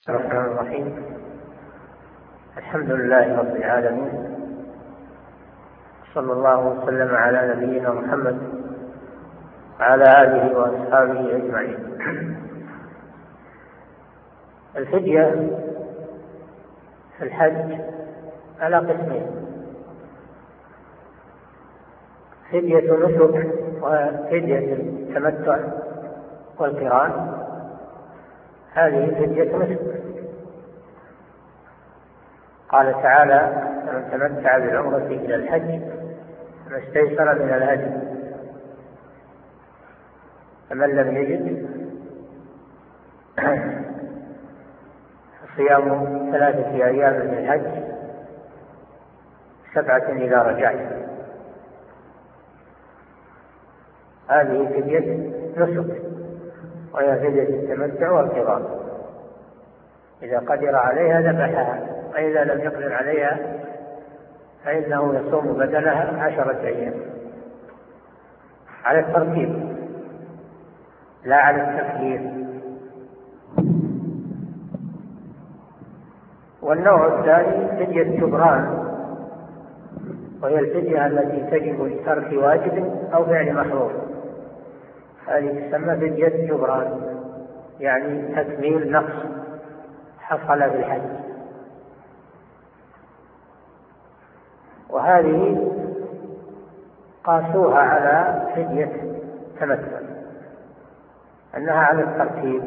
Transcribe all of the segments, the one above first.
الرحمن الرحيم. الحمد لله رب العالمين، صلى الله وسلم على نبينا محمد وعلى آله وأصحابه أجمعين. الفدية في الحج على قسمين: فدية نسك وفدية التمتع والقران. هذه فدية نسك. قال تعالى: من تمتع بالعمرة إلى الحج فما استيسر من الهدي، فمن لم يجد صيام 3 أيام من الحج 7 إذا رجعت. هذه فدية نسك، وهي فدية التمتع والقران. إذا قدر عليها ذبحها، وإذا لم يقدر عليها فإنه يصوم بدلها 10 أيام على الترتيب لا على التخيير. والنوع الثاني فدية جبران، وهي الفدية التي تجب لترك واجب أو فعل محظور. هذه تسمى فدية جبران، يعني تكميل نقص حصل في الحج. وهذه قاسوها على فدية تمتع، أنها على الترتيب،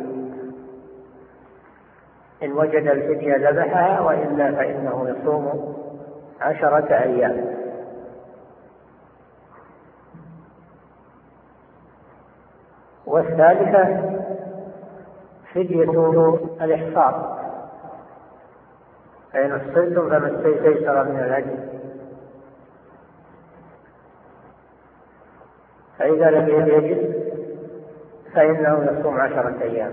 إن وجد الفدية ذبحها، وإلا فإنه يصوم 10 أيام. والثالثة فدية الإحصار، فإن أحصرتم فما استيسر من الهدي، فإذا لم يجد فإنه يصوم 10 أيام.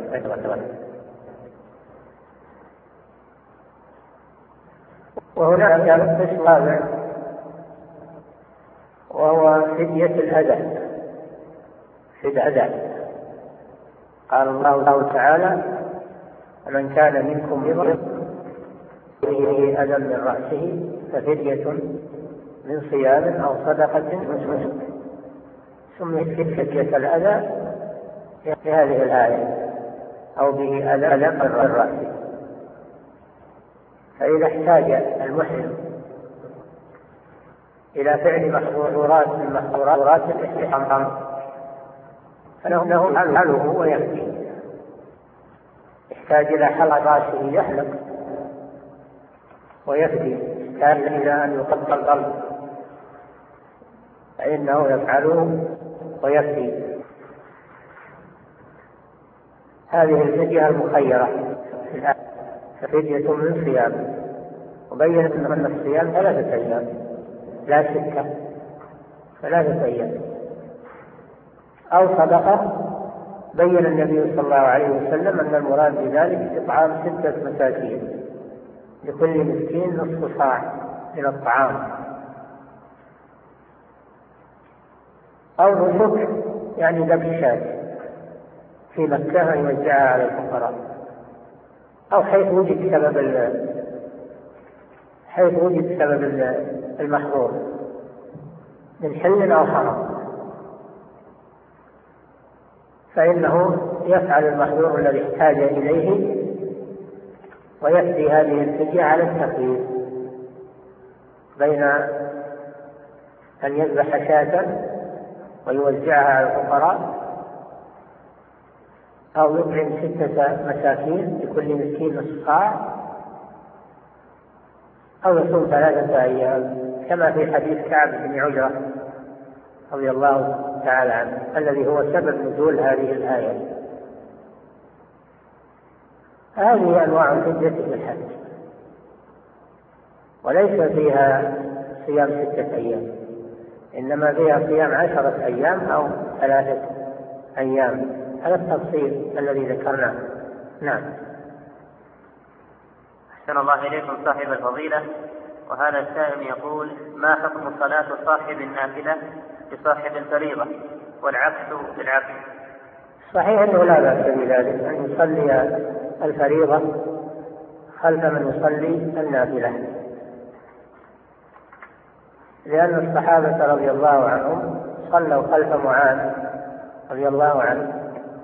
وهناك قسم رابع، وهو فدية الأذى. قال الله تعالى: من كان منكم مريضا به أذى من رأسه ففدية من صيام أو صدقة نسك. سميت فدية الأذى في هذه الآية، أو به أذى من رأسه. فإذا احتاج المحرم إلى فعل محظورات من محظورات الاحرام فإنه يفعله ويكفي. يحتاج إلى حلق رأسه يحلق ويفدي، يحتاج إلى أن يقطع القلب فإنه يفعله ويفدي. هذه الفدية المخيرة ففدية من صيام، وبين أن الصيام 3 أيام لا 6، 3 أيام. أو صدقة، بين النبي صلى الله عليه وسلم أن المراد بذلك إطعام 6 مساكين، لكل مسكين نصف صاع من الطعام. أو نسك، يعني ذبح شاة في مكة يوزعها على الفقراء، أو حيث وجد سبب المحظور من حل أو حرام، فإنه يفعل المحظور الذي احتاج إليه ويفدي هذه الفدية على التخيير بين أن يذبح شاة ويوزعها على الفقراء، أو يطعم 6 مساكين لكل مسكين نصف صاع، أو يصوم 3 أيام، كما في حديث كعب بن عجرة رضي الله تعالى عنه، الذي هو سبب نزول هذه الآية. هذه أنواع الفدية في الحج، وليس فيها صيام 6 أيام، إنما فيها صيام 10 أيام أو 3 أيام، على التفصيل الذي ذكرناه. نعم. أحسن الله إليكم صاحب الفضيلة. وهذا السائل يقول: ما حكم صلاة صاحب النافلة بصاحب الفريضة والعكس بالعكس؟ صحيح أنه لا بأس بذلك، أن يصلي الفريضة خلف من يصلي النافلة، لأن الصحابة رضي الله عنهم صلوا خلف معاذ رضي الله عنه،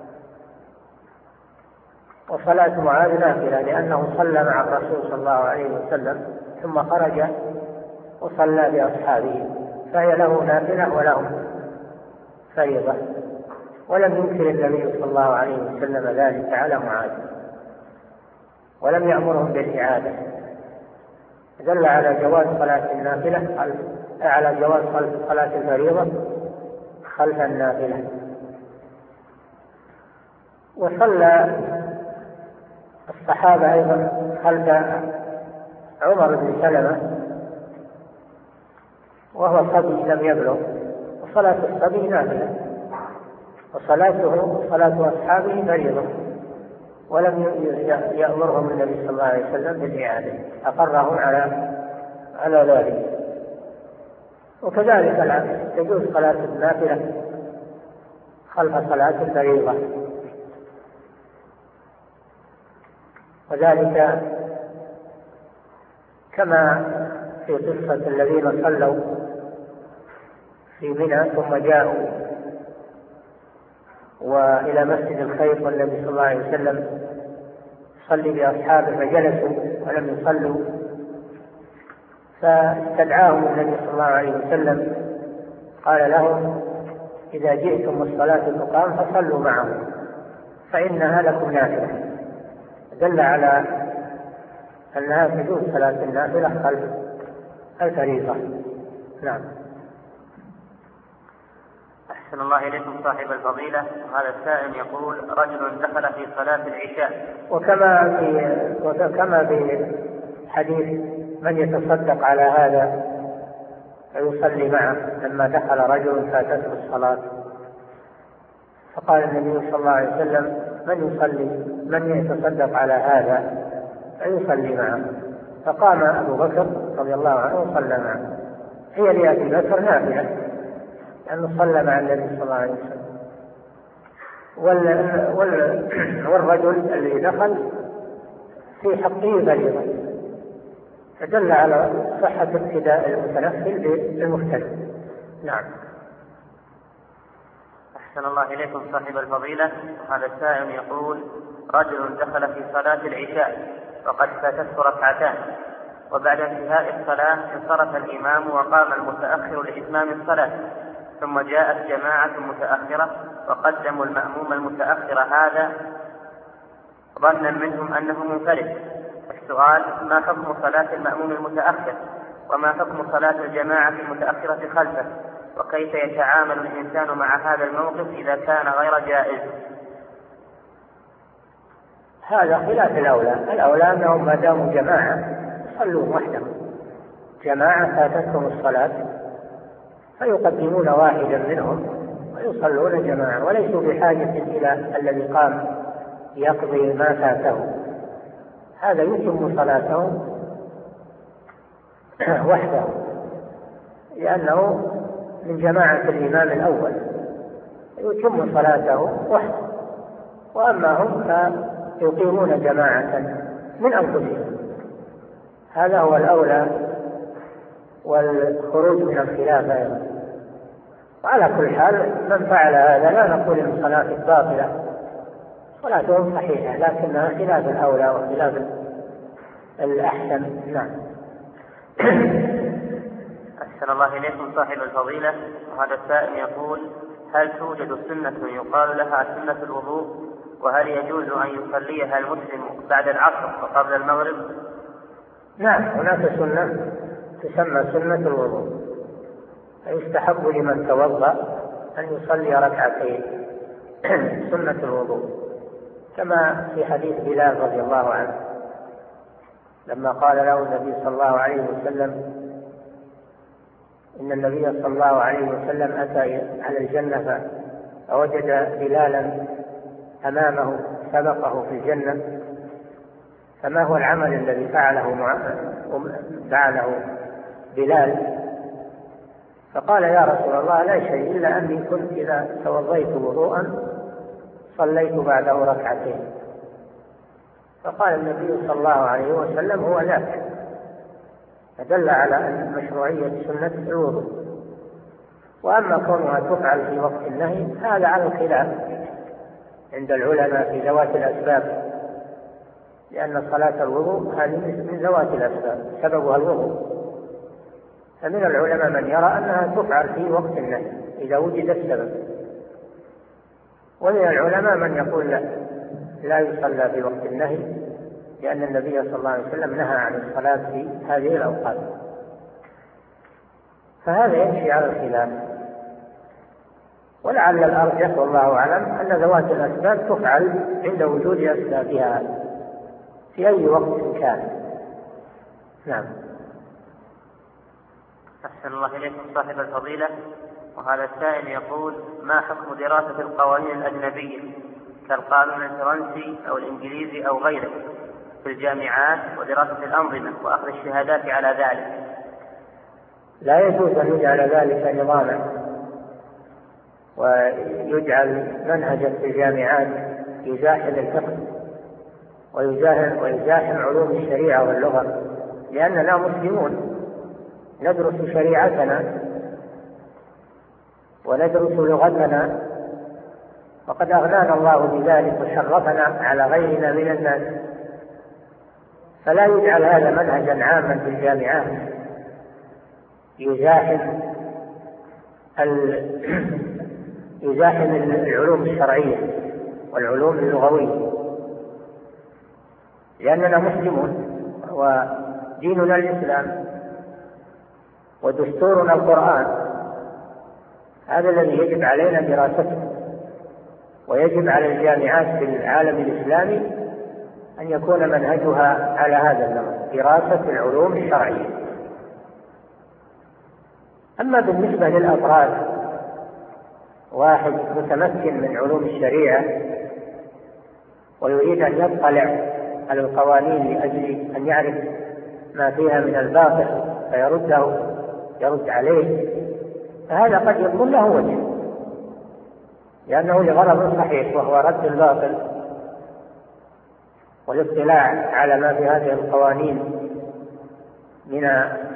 وصلاة معاذ نافلة لأنه صلى مع الرسول صلى الله عليه وسلم ثم خرج وصلى بأصحابه، فهي له نافلة ولهم فريضة، ولم ينكر النبي صلى الله عليه وسلم ذلك على معاذ ولم يأمرهم بالإعادة، دل على جواز صلاة النافلة على جواز صلاة الفريضة خلف النافلة. وصلى الصحابة أيضا خلف عمر بن سلمة وهو صبي لم يبلغ، وصلاة الصبي نافلة، وصلاته صلاة أصحابه فريضة، ولم يأمرهم النبي صلى الله عليه وسلم بالإعادة، أقرهم على ذلك. وكذلك العكس، تجوز صلاة النافلة خلف صلاة الفريضة، وذلك كما في قصة الذين صلوا في منى ثم جاءوا وإلى مسجد الخيف والنبي صلى الله عليه وسلم صلي بأصحابه فجلسوا ولم يصلوا، فاستدعاهم النبي صلى الله عليه وسلم قال لهم: إذا جئتم الصلاة تقام فصلوا معهم فإنها لكم نافلة، دل على أنها تجوز صلاة النافلة خلف الفريضة. نعم. أحسن الله إليكم صاحب الفضيلة. هذا السائل يقول: رجل دخل في صلاة العشاء. وكما في حديث من يتصدق على هذا فيصلي معه، لما دخل رجل فاتته الصلاة فقال النبي صلى الله عليه وسلم: من يتصدق على هذا فيصلي معه، فقام أبو بكر رضي الله عنه وصلى معه. هي لأبي بكر نافلة لأنه صلى مع النبي صلى الله عليه وسلم، والرجل الذي دخل في حقه فريضة، فدل على صحة ابتداء المتنفل بالمختلف. نعم. أحسن الله إليكم صاحب الفضيلة. هذا السائل يقول: رجل دخل في صلاة العشاء وقد فاتته ركعتان، وبعد انتهاء الصلاة انصرف الإمام وقام المتأخر لإتمام الصلاة، ثم جاءت جماعة متأخرة وقدموا المأموم المتأخر هذا ظنا منهم أنه منفرد. السؤال: ما حكم صلاة المأموم المتأخر؟ وما حكم صلاة الجماعة المتأخرة خلفه؟ وكيف يتعامل الإنسان مع هذا الموقف إذا كان غير جائز؟ هذا خلاف الأولى أنهم ما داموا جماعة صلوا وحدهم، جماعة فاتتهم الصلاة فيقدمون واحدا منهم ويصلون جماعة، وليسوا بحاجة إلى الذي قام يقضي ما فاته، هذا يتم صلاته وحده لأنه من جماعة الإمام الأول، يتم صلاته وحده. وأما هم فيقيمون جماعة من أنفسهم، هذا هو الأولى والخروج من الخلاف أيضا. وعلى كل حال من فعل هذا لا نقول إن صلاته باطلة، صلاتهم صحيحة، لكنها خلاف الأولى وخلاف الأحسن. نعم. أحسن الله إليكم صاحب الفضيلة. وهذا السائل يقول: هل توجد سنة يقال لها سنة الوضوء؟ وهل يجوز أن يصليها المسلم بعد العصر وقبل المغرب؟ نعم، هناك سنة تسمى سنة الوضوء، يستحب لمن توضأ أن يصلي ركعتين سنة الوضوء، كما في حديث بلال رضي الله عنه لما قال له النبي صلى الله عليه وسلم: إن النبي صلى الله عليه وسلم أتى على الجنة فوجد بلالا أمامه سبقه في الجنة، فما هو العمل الذي فعله بلال؟ فقال: يا رسول الله لا شيء إلا أني كنت إذا توضيت وضوءا صليت بعده ركعتين. فقال النبي صلى الله عليه وسلم هو ذاك، فدل على أن مشروعية سنة الوضوء. وأما كونها تفعل في وقت النهي هذا على الخلاف عند العلماء في ذوات الأسباب، لأن صلاة الوضوء هذه من ذوات الأسباب سببها الوضوء، فمن العلماء من يرى أنها تفعل في وقت النهي إذا وجد السبب، ومن العلماء من يقول لا يصلى في وقت النهي، لأن النبي صلى الله عليه وسلم نهى عن الصلاة في هذه الأوقات. فهذا يمشي على الخلاف، ولعل الأرجح والله أعلم أن ذوات الأسباب تفعل عند وجود أسبابها في أي وقت كان. نعم. أحسن الله إليكم صاحب الفضيلة. وهذا السائل يقول: ما حكم دراسة القوانين الأجنبية كالقانون الفرنسي أو الإنجليزي أو غيره في الجامعات ودراسة الأنظمة وأخذ الشهادات على ذلك؟ لا يجوز أن يجعل ذلك نظاما ويجعل منهجا في الجامعات يزاحم الفقه ويزاحم علوم الشريعة واللغة، لأننا مسلمون ندرس شريعتنا وندرس لغتنا، وقد أغنانا الله بذلك وشرفنا على غيرنا من الناس، فلا يجعل هذا منهجا عاما في الجامعات يزاحم العلوم الشرعية والعلوم اللغوية، لأننا مسلمون وديننا الإسلام ودستورنا القرآن، هذا الذي يجب علينا دراسته. ويجب على الجامعات في العالم الإسلامي أن يكون منهجها على هذا النمط، دراسة العلوم الشرعية. أما بالنسبة للأفراد، واحد متمكن من علوم الشريعة ويريد أن يطلع على القوانين لأجل أن يعرف ما فيها من الباطل يرد عليه، فهذا قد يكون له وجه، لأنه لغرض صحيح وهو رد الباطل والاطلاع على ما في هذه القوانين من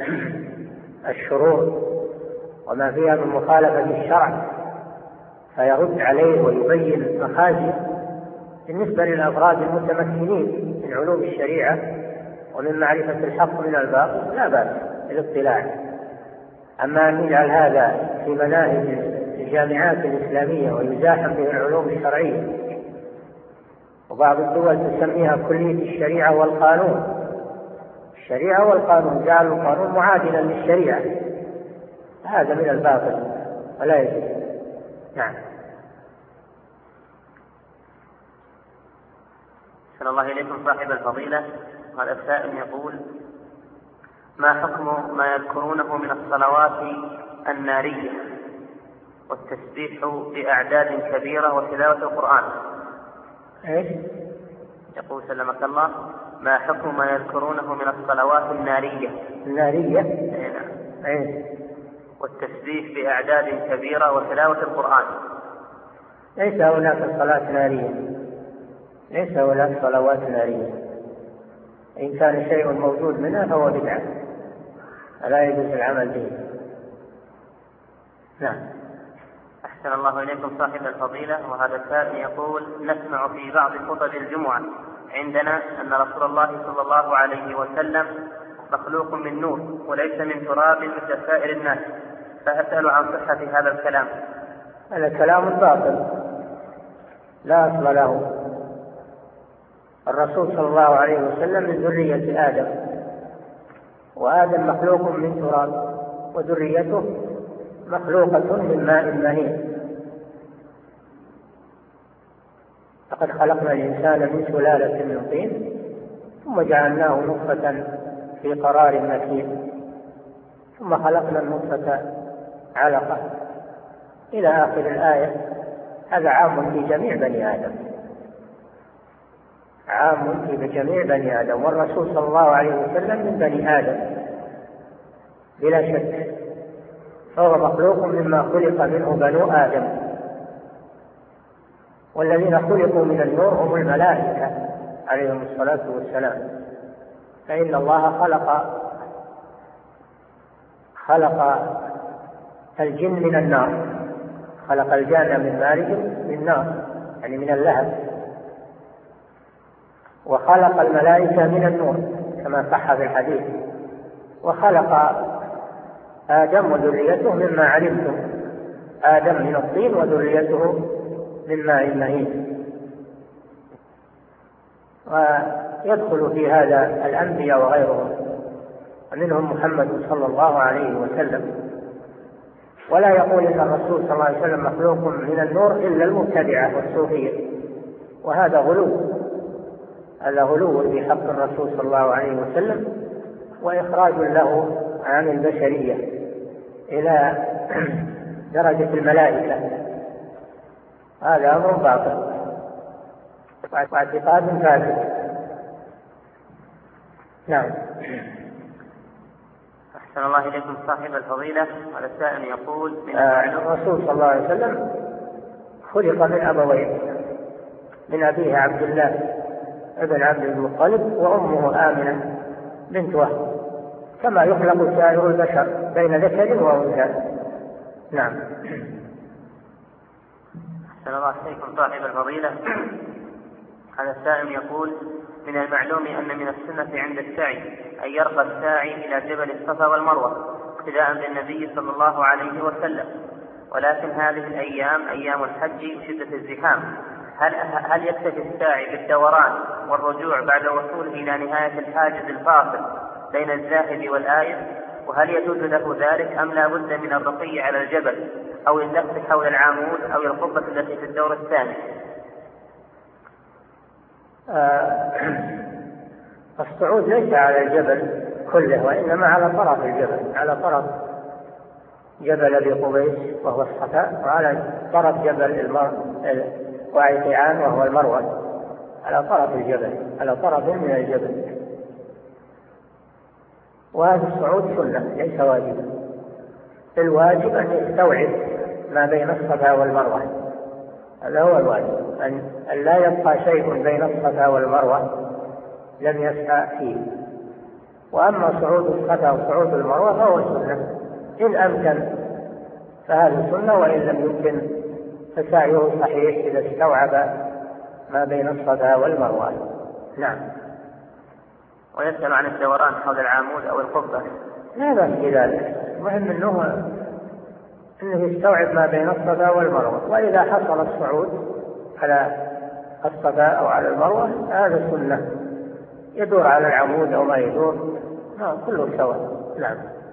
الشرور وما فيها من مخالفة الشرع، فيرد عليه ويبين مخازي. بالنسبة للأفراد المتمكنين من علوم الشريعة ومن معرفة الحق من الباطل لا بأس بالاطلاع. أما أن يجعل هذا في مناهج الجامعات الإسلامية ويزاحم به العلوم الشرعية، وبعض الدول تسميها كلية الشريعة والقانون، الشريعة والقانون، جعلوا القانون معادلا للشريعة، هذا من الباطل ولا يجوز. نعم. أحسن الله إليكم صاحب الفضيلة. هذا السائل يقول: ما حكم ما يذكرونه من الصلوات النارية والتسبيح بأعداد كبيرة وتلاوة القرآن؟ يقول سلمك الله: ما حكم ما يذكرونه من الصلوات النارية والتسبيح بأعداد كبيرة وتلاوة القرآن؟ ليس هناك صلاة نارية، ليس هناك صلوات نارية. إن كان شيء موجود منها فهو بدعة، فلا يجوز العمل به. نعم. أحسن الله إليكم صاحب الفضيلة. وهذا السائل يقول: نسمع في بعض خطب الجمعة عندنا أن رسول الله صلى الله عليه وسلم مخلوق من نور وليس من تراب مثل سائر الناس، فأسأل عن صحة هذا الكلام. هذا كلام باطل لا أصل له. الرسول صلى الله عليه وسلم من ذرية آدم، وآدم مخلوق من تراب وذريته مخلوقة من ماء مهين. لقد خلقنا الإنسان من سلالة من طين ثم جعلناه نطفة في قرار مكين ثم خلقنا النطفة علقة إلى آخر الآية. هذا عام في جميع بني آدم، عام في جميع بني آدم، والرسول صلى الله عليه وسلم من بني آدم بلا شك، فهو مخلوق مما خلق منه بنو آدم، والذين خلقوا من النور هم الملائكة عليهم الصلاة والسلام. فإن الله خلق الجن من النار، خلق الجان من مارج من نار يعني من اللهب، وخلق الملائكة من النور كما صح في الحديث، وخلق آدم وذريته مما علمتم، آدم من الطين وذريته من ماء مهين. ويدخل في هذا الأنبياء وغيرهم، ومنهم محمد صلى الله عليه وسلم. ولا يقول إن الرسول صلى الله عليه وسلم مخلوق من النور إلا المبتدعة والصوفية، وهذا غلو في حق الرسول صلى الله عليه وسلم، وإخراج له عن البشرية إلى درجة الملائكة. هذا أمر باطل واعتقاد فاسد. نعم. أحسن الله إليكم صاحب الفضيلة. هذا السائل يقول الرسول صلى الله عليه وسلم خلق من أبوين، من أبيه عبد الله ابن عبد المطلب وأمه آمنة بنت وهب، كما يخلق سائر البشر بين ذكر وأنثى. نعم. أحسن الله إليكم صاحب الفضيلة. هذا السائل يقول من المعلوم أن من السنة عند السعي أن يرقى الساعي إلى جبل الصفا والمروة اقتداء بالنبي صلى الله عليه وسلم، ولكن هذه الأيام أيام الحج وشدة الزحام، هل يكتفي الساعي بالدوران والرجوع بعد وصوله إلى نهاية الحاجز الفاصل بين الذاهب والآيب؟ وهل يجوز له ذلك أم لا بد من الرقي على الجبل أو اللف حول العمود أو القبة التي في الدور الثاني؟ الصعود ليس على الجبل كله، وإنما على طرف الجبل، على طرف جبل أبي قبيس وهو الصفا، وعلى طرف جبل وعيتعان وهو المروة، على طرف الجبل، على طرف من الجبل. وهذا الصعود سنة ليس واجبا. الواجب أن يستوعب ما بين الصفا والمروة، هذا هو الواجب، أن لا يبقى شيء بين الصفا والمروة لم يسعى فيه. وأما صعود الصفا وصعود المروة فهو سنة، إن أمكن فهذا سنة، وإن لم يمكن فسعيه صحيح إذا استوعب ما بين الصفا والمروة. نعم. ويسأل عن الدوران حول العمود أو القبة. لا بأس بذلك، المهم أنه يستوعب ما بين الصفا والمروة، وإذا حصل الصعود على الصفا أو على المروة هذا سنة، يدور على العمود أو ما يدور كله سواء. نعم.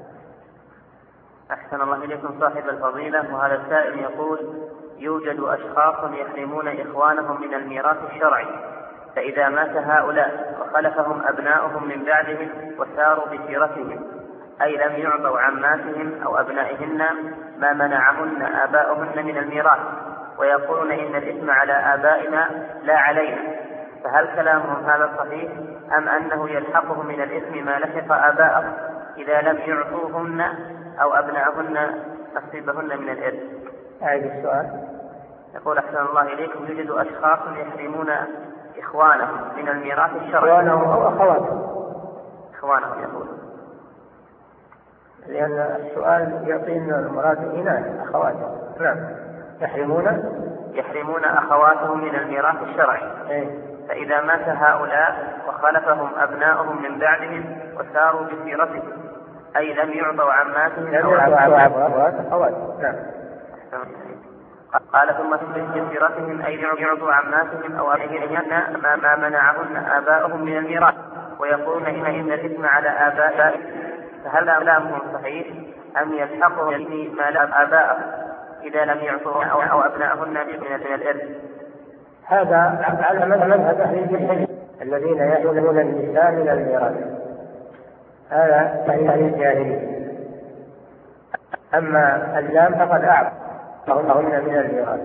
أحسن الله إليكم صاحب الفضيلة. وهذا السائل يقول يوجد أشخاص يحرمون إخوانهم من الميراث الشرعي، فإذا مات هؤلاء وخلفهم أبناؤهم من بعدهم وساروا بسيرتهم، أي لم يعطوا عماتهم أو أبنائهن ما منعهن آباؤهن من الميراث، ويقولون إن الإثم على آبائنا لا علينا، فهل كلامهم هذا صحيح أم أنه يلحقه من الإثم ما لحق آباءهم إذا لم يعطوهن أو أبنائهن نصيبهن من الإرث؟ أعيد السؤال. يقول أحسن الله إليكم يوجد أشخاص يحرمون إخوانهم من الميراث الشرعي. إخوانهم أو أخواتهم؟ إخوانهم يقول، لأن السؤال يعطينا المراد إناث أخواتهم. نعم. يحرمون أخواتهم من الميراث الشرعي. فإذا مات هؤلاء وخلفهم أبناؤهم من بعدهم وساروا بسيرتهم، أي لم يعطوا عماتهم أو أخواتهم. نعم. قال ثم بسيرتهم أي يعطوا عماتهم أو أبنائهن ما منعهن آباؤهم من الميراث، ويقولون إن الإثم على آبائهم، فهل كلامهم صحيح أم يلحقهم ما لا آباءهم إذا لم يعطوا أو أبنائهن من الإرث؟ هذا على مذهب أهل الجاهلية الذين يحرمون النساء من الميراث، هذا أهل الجاهلية. أما اللام فقد أعطاهن من الميراث.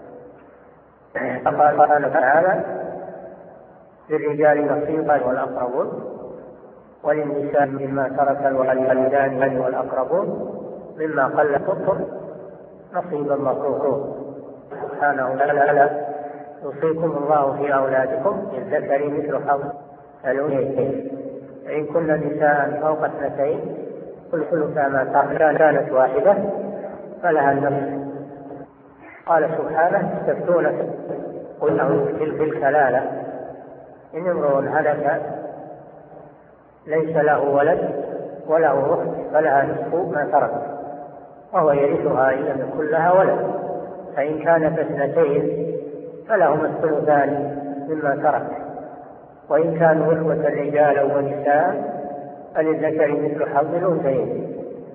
قال تعالى للرجال نصيب والأقربون وللنساء مما ترك الوالدان والأقربون مما قل كفر نصيبا مفروضا. سبحانه وتعالى يوصيكم الله في أولادكم للذكر مثل حظ الأنثيين، فإن كن نساء فوق 2 فالثلث ما ترك، كانت واحدة فلها النصف. قال سبحانه: يستفتونك قل أعوذ بالكلالة إن امرؤ هلك ليس له ولد وله أخت فلها نصف ما ترك وهو يرثها إن لم يكن لها ولد، فإن كانت 2 فلهما الثلثان مما ترك، وإن كانوا إخوة رجالا ونساء فللذكر مثل حظ الأنثيين.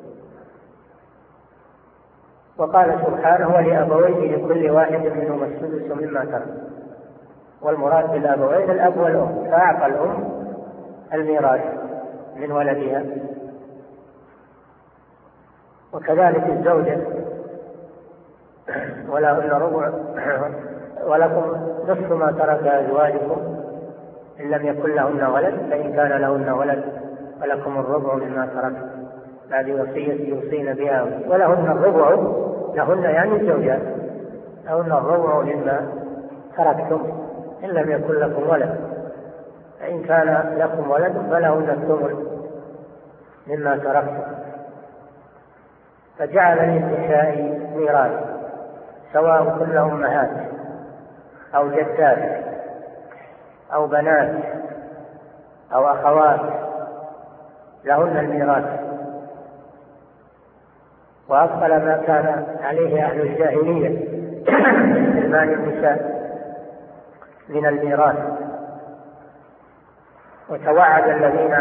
وقال سبحانه: ولأبويه لكل واحد منهما السدس مما ترك. والمراد بالأبوين الأب والأم، فأعطى الأم الميراث من ولدها. وكذلك الزوجة ولهن ربع ولكم نصف ما ترك أزواجكم إن لم يكن لهن ولد، فإن كان لهن ولد فلكم الربع مما ترك بعد وصية يوصين بها، ولهن الربع، لهن يعني الزوجات، لهن الربع مما تركتم إن لم يكن لكم ولد، فإن كان لكم ولد فلهن الثمن مما تركتم. فجعل للنساء ميراث سواء كن أمهات أو جدات أو بنات أو أخوات، لهن الميراث، وأبطل ما كان عليه أهل الجاهلية من مال النساء من الميراث. وتوعد الذين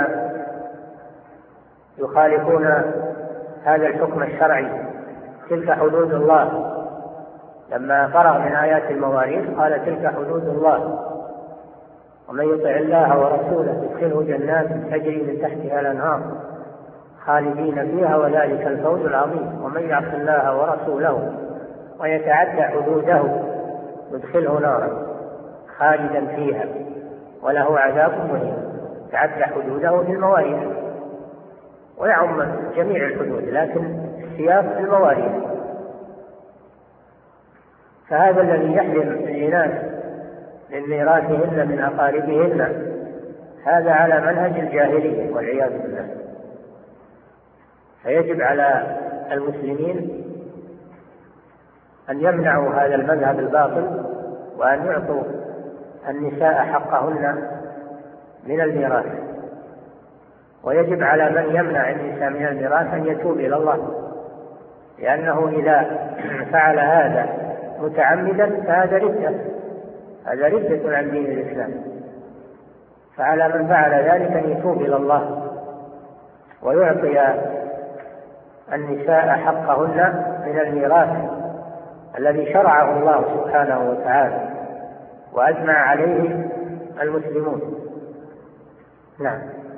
يخالفون هذا الحكم الشرعي تلك حدود الله، لما فرغ من آيات المواريث قال: تلك حدود الله، ومن يطع الله ورسوله يدخله جنات تجري من تحتها الأنهار خالدين فيها وذلك الفوز العظيم، ومن يعص الله ورسوله ويتعدى حدوده يدخله نارا خالدا فيها وله عذاب مهين. تعدى حدوده في المواريث، ويعم جميع الحدود، لكن السياق في المواريث. فهذا الذي يحرم الإناث من ميراثهن من أقاربهن هذا على منهج الجاهلية والعياذ بالله. فيجب على المسلمين أن يمنعوا هذا المذهب الباطل، وأن يعطوا النساء حقهن من الميراث. ويجب على من يمنع النساء من الميراث أن يتوب إلى الله، لأنه إذا فعل هذا متعمدا فهذا ردة، هذا ردة عن دين الإسلام. فعلى من فعل ذلك أن يتوب إلى الله ويعطي النساء حقهن من الميراث الذي شرعه الله سبحانه وتعالى وأجمع عليه المسلمون. نعم.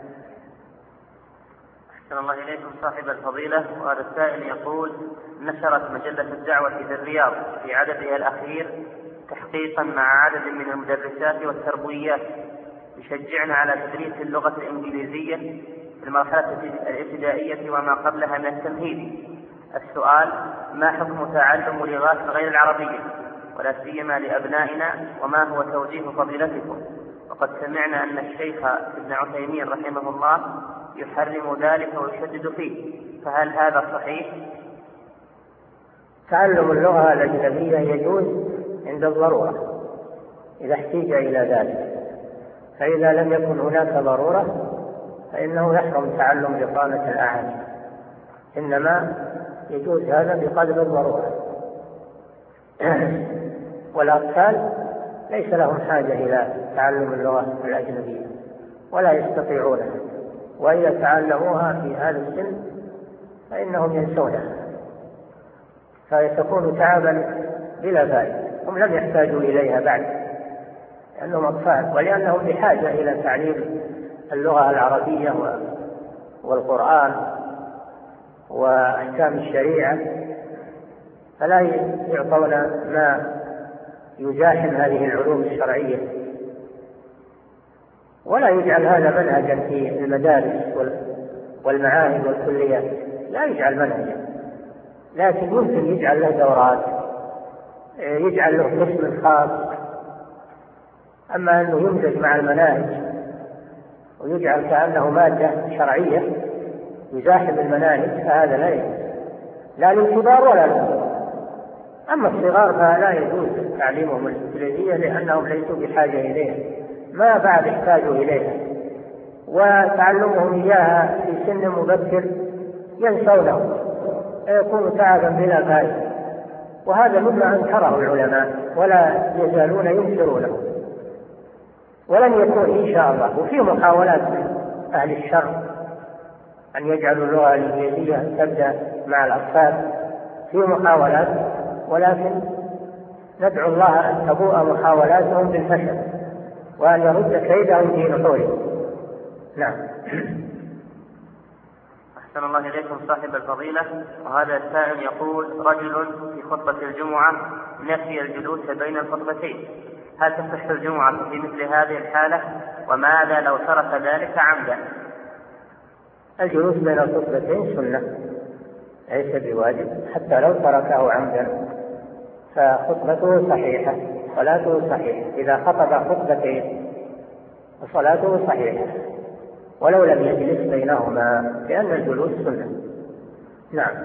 أحسن الله إليكم صاحب الفضيلة. وهذا السائل يقول: نشرت مجلة الدعوة في الرياض في عددها الأخير تحقيقا مع عدد من المدرسات والتربويات يشجعن على تدريس اللغة الإنجليزية في المرحلة الابتدائية وما قبلها من التمهيد. السؤال: ما حكم تعلم لغات غير العربية ولا سيما لأبنائنا، وما هو توجيه فضيلتكم؟ وقد سمعنا أن الشيخ ابن عثيمين رحمه الله يحرم ذلك ويشدد فيه، فهل هذا صحيح؟ تعلم اللغة الأجنبية يجوز عند الضرورة إذا احتيج إلى ذلك، فإذا لم يكن هناك ضرورة فإنه يحرم تعلم بطانة الأعاجم، إنما يجوز هذا بقدر الضرورة. والأطفال ليس لهم حاجة إلى تعلم اللغة الأجنبية ولا يستطيعونها، وإذا تعلموها في هذا السن فإنهم ينسونها، فيتكون تعبا بلا فائدة. هم لم يحتاجوا إليها بعد لأنهم أطفال، ولأنهم بحاجة إلى تعليم اللغة العربية والقرآن وأحكام الشريعة، فلا يعطون ما يزاحم هذه العلوم الشرعية، ولا يجعل هذا منهجا في المدارس والمعاهد والكليات، لا يجعل منهجا، لكن يمكن يجعل له دورات، يجعل له قسم خاص أما أنه يمزج مع المناهج ويجعل كأنه مادة شرعية يزاحم المناهج فهذا لا يجوز، لا للكبار ولا للصغار. أما الصغار فلا يجوز تعليمهم الإنجليزية لأنهم ليسوا بحاجة إليها، ما بعد احتاجوا إليها، وتعلمهم إياها في سن مبكر ينسونه يكون تعبا بلا فائدة، وهذا مما أنكره العلماء ولا يزالون ينكرونه، ولن يكون إن شاء الله. وفي محاولات أهل الشر أن يجعلوا اللغة الإنجليزية تبدأ مع الأطفال، في محاولات، ولكن ندعو الله أن تبوء محاولاتهم بالفشل وأن يرد كيدهم في نحورهم. نعم. أحسن الله إليكم صاحب الفضيلة. وهذا السائل يقول: رجل في خطبة الجمعة نسي الجلوس بين الخطبتين، هل تصح الجمعة في مثل هذه الحالة؟ وماذا لو ترك ذلك عمدا؟ الجلوس بين الخطبتين سنة ليس بواجب، حتى لو تركه عمدا فخطبته صحيحة، صلاته صحيحة. إذا خطب خطبتين فصلاته صحيحة ولو لم يجلس بينهما، لأن الجلوس سنة. نعم.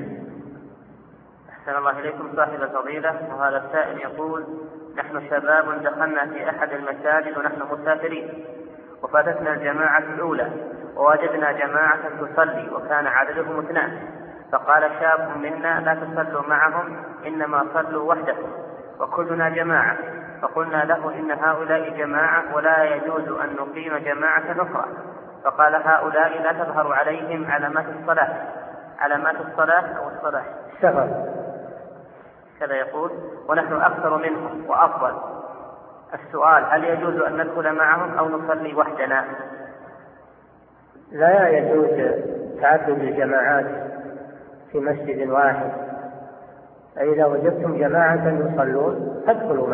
أحسن الله إليكم صاحب الفضيلة. وهذا السائل يقول: نحن شباب دخلنا في أحد المساجد ونحن مسافرين، وفاتتنا الجماعة الأولى، ووجدنا جماعة تصلي وكان عددهم 2، فقال شاب منا: لا تصلوا معهم، إنما صلوا وحدكم وكلنا جماعة. فقلنا له: إن هؤلاء جماعة ولا يجوز أن نقيم جماعة أخرى. فقال: هؤلاء لا تظهر عليهم علامات الصلاة أو الصلاة سفر كذا يقول، ونحن أكثر منهم وأفضل. السؤال: هل يجوز أن ندخل معهم أو نصلي وحدنا؟ لا يجوز تعدد الجماعات في مسجد واحد، فإذا وجدتم جماعة يصلون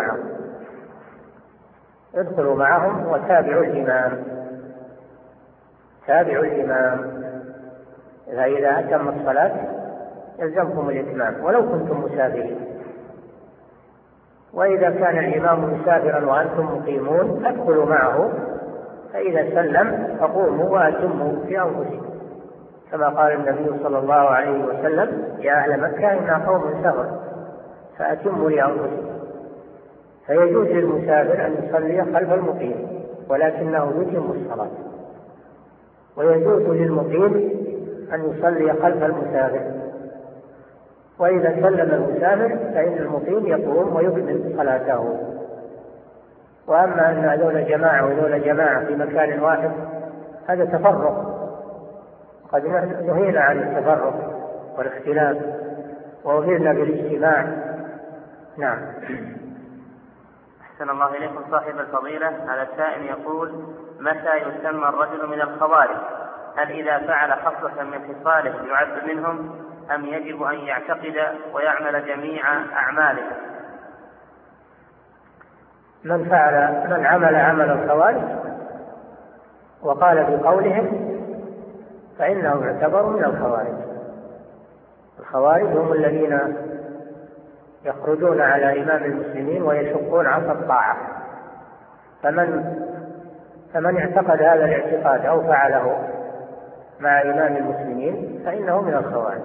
ادخلوا معهم وتابعوا الإمام. فإذا أتم الصلاة يلزمكم الإتمام ولو كنتم مسافرين. وإذا كان الإمام مسافرا وأنتم مقيمون فادخلوا معه، فإذا سلم فقوموا وأتموا في أنفسكم، كما قال النبي صلى الله عليه وسلم: يا أهل مكة إنا قوم سفر فأتموا لأنفسكم. فيجوز للمسافر أن يصلي خلف المقيم ولكنه يتم الصلاة، ويجوز للمقيم أن يصلي خلف المسافر، وإذا سلم المسافر فإن المقيم يقوم ويكمل صلاته. وأما أن هذول جماعة وهذول جماعة في مكان واحد هذا تفرق، قد نهينا عن التفرق والاختلاف وأمرنا بالاجتماع. نعم. أحسن الله إليكم صاحب الفضيلة. هذا السائل يقول: متى يسمى الرجل من الخوارج؟ هل إذا فعل خصلة من خصاله يعد منهم، أم يجب أن يعتقد ويعمل جميع أعماله؟ من عمل عمل الخوارج وقال بقولهم فإنه يعتبر من الخوارج. الخوارج هم الذين يخرجون على إمام المسلمين ويشقون عصا الطاعة، فمن اعتقد هذا الاعتقاد أو فعله مع إمام المسلمين فإنه من الخوارج.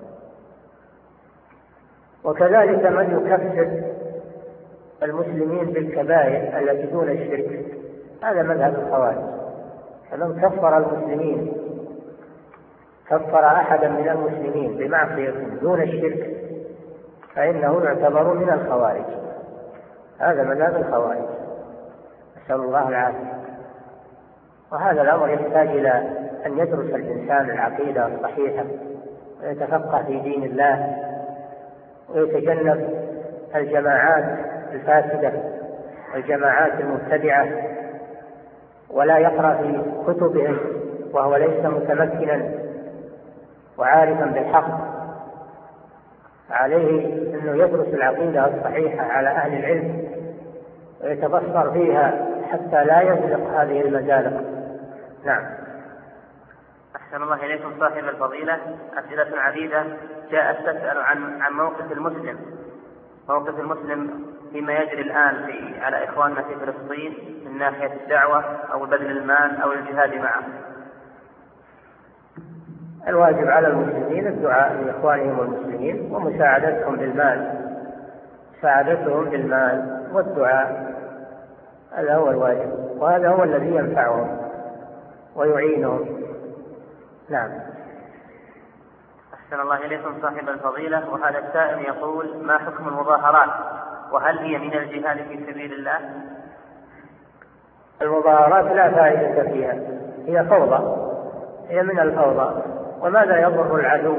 وكذلك من يكفر المسلمين بالكبائر التي دون الشرك، هذا مذهب الخوارج. فمن كفر المسلمين، كفر أحدا من المسلمين بمعصية دون الشرك، فإنه يعتبر من الخوارج. هذا مذهب الخوارج، نسأل الله العافية. وهذا الأمر يحتاج إلى أن يدرس الإنسان العقيدة الصحيحة ويتفقه في دين الله ويتجنب الجماعات الفاسدة والجماعات المبتدعة، ولا يقرأ في كتبهم وهو ليس متمكنا وعارفا بالحق. عليه أنه يدرس العقيدة الصحيحة على أهل العلم ويتبصر فيها حتى لا يزلق هذه المزالق. نعم. أحسن الله إليكم صاحب الفضيلة. أسئلة عديدة جاءت تسأل عن موقف المسلم فيما يجري الآن على إخواننا في فلسطين من ناحية الدعوة أو بذل المال أو الجهاد معه؟ الواجب على المسلمين الدعاء لإخوانهم المسلمين ومساعدتهم بالمال، مساعدتهم بالمال والدعاء، هذا هو الواجب، وهذا هو الذي ينفعهم ويعينهم. نعم. أحسن الله إليكم صاحب الفضيلة. وهذا السائل يقول: ما حكم المظاهرات، وهل هي من الجهاد في سبيل الله؟ المظاهرات لا فائدة فيها، هي فوضى، هي من الفوضى. وماذا يضر العدو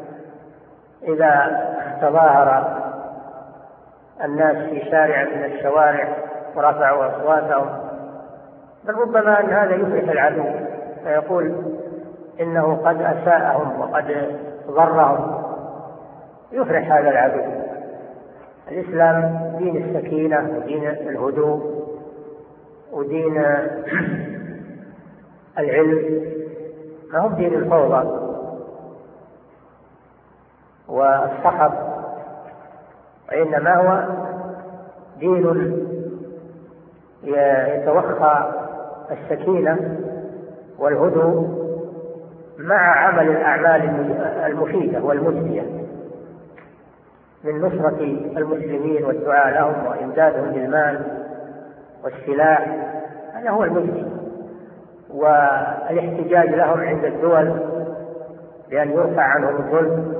إذا تظاهر الناس في شارع من الشوارع ورفعوا أصواتهم؟ بل ربما أن هذا يفرح العدو فيقول إنه قد أساءهم وقد ضرهم، يفرح هذا العدو. الإسلام دين السكينة ودين الهدوء ودين العلم، ما هو دين الفوضى والصخب، وإنما هو دين يتوخى السكينة والهدوء مع عمل الأعمال المفيدة والمجدية من نصرة المسلمين والدعاء لهم وإمدادهم بالمال والسلاح، هذا هو المجدي، والاحتجاج لهم عند الدول بأن يرفع عنهم الظلم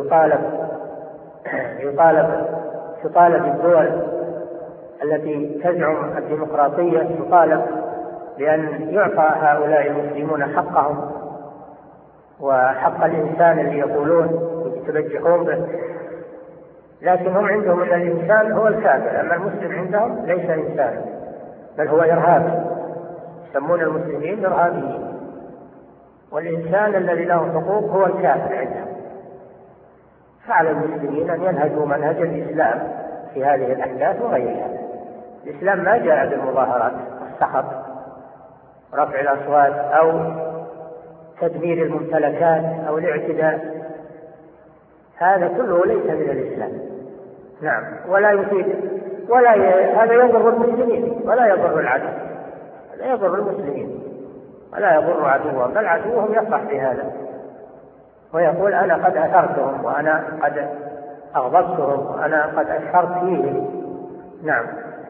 تطالب الدول التي تزعم الديمقراطية تطالب بأن يعطى هؤلاء المسلمون حقهم وحق الإنسان اللي يقولون ويتبجحون به، لكن هم عندهم أن الإنسان هو الكافر، أما المسلم عندهم ليس إنسان بل هو إرهابي، يسمون المسلمين إرهابيين، والإنسان الذي له حقوق هو الكافر عندهم. فعلى المسلمين أن ينهجوا منهج الإسلام في هذه الأحداث وغيرها. الإسلام ما جاء بالمظاهرات والسخط رفع الأصوات أو تدمير الممتلكات أو الاعتداء، هذا كله ليس من الإسلام. نعم. ولا يفيد هذا يضر المسلمين ولا يضر العدو، هذا يضر المسلمين ولا يضر عدوهم، بل عدوهم يفرح بهذا ويقول أنا قد أثرتهم وأنا قد أغضبتهم وأنا قد أشهرت فيهم. نعم.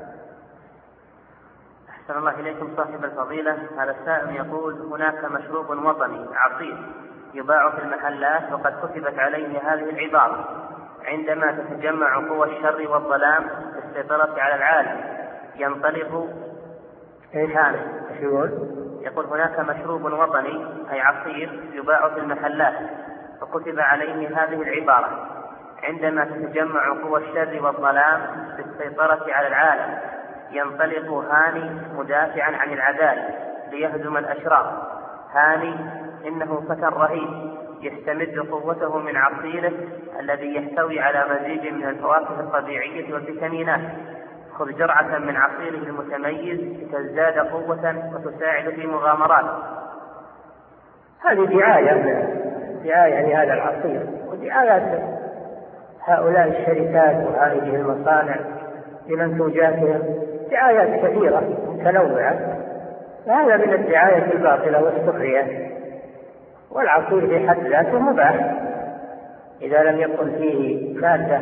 أحسن الله إليكم صاحب الفضيلة. هذا السائل يقول: هناك مشروب وطني عصير يباع في المحلات وقد كتبت عليه هذه العبارة: عندما تتجمع قوى الشر والظلام للسيطرة على العالم ينطلق هاني. يقول: هناك مشروب وطني أي عصير يباع في المحلات وكتب عليه هذه العبارة: عندما تتجمع قوى الشر والظلام للسيطرة على العالم ينطلق هاني مدافعا عن العدالة ليهزم الأشرار. هاني إنه فتى رهيب يستمد قوته من عصيره الذي يحتوي على مزيج من الفواكه الطبيعية والفيتامينات. خذ جرعة من عصيره المتميز لتزداد قوة وتساعد في مغامرات. هذه دعاية لهذا العصير ودعايات هؤلاء الشركات وهذه المصانع لمنتوجاتهم، دعايات كثيرة متنوعة، فهذا من الدعاية الباطلة والسخرية. والعصير في حد ذاته مباح إذا لم يكن فيه مادة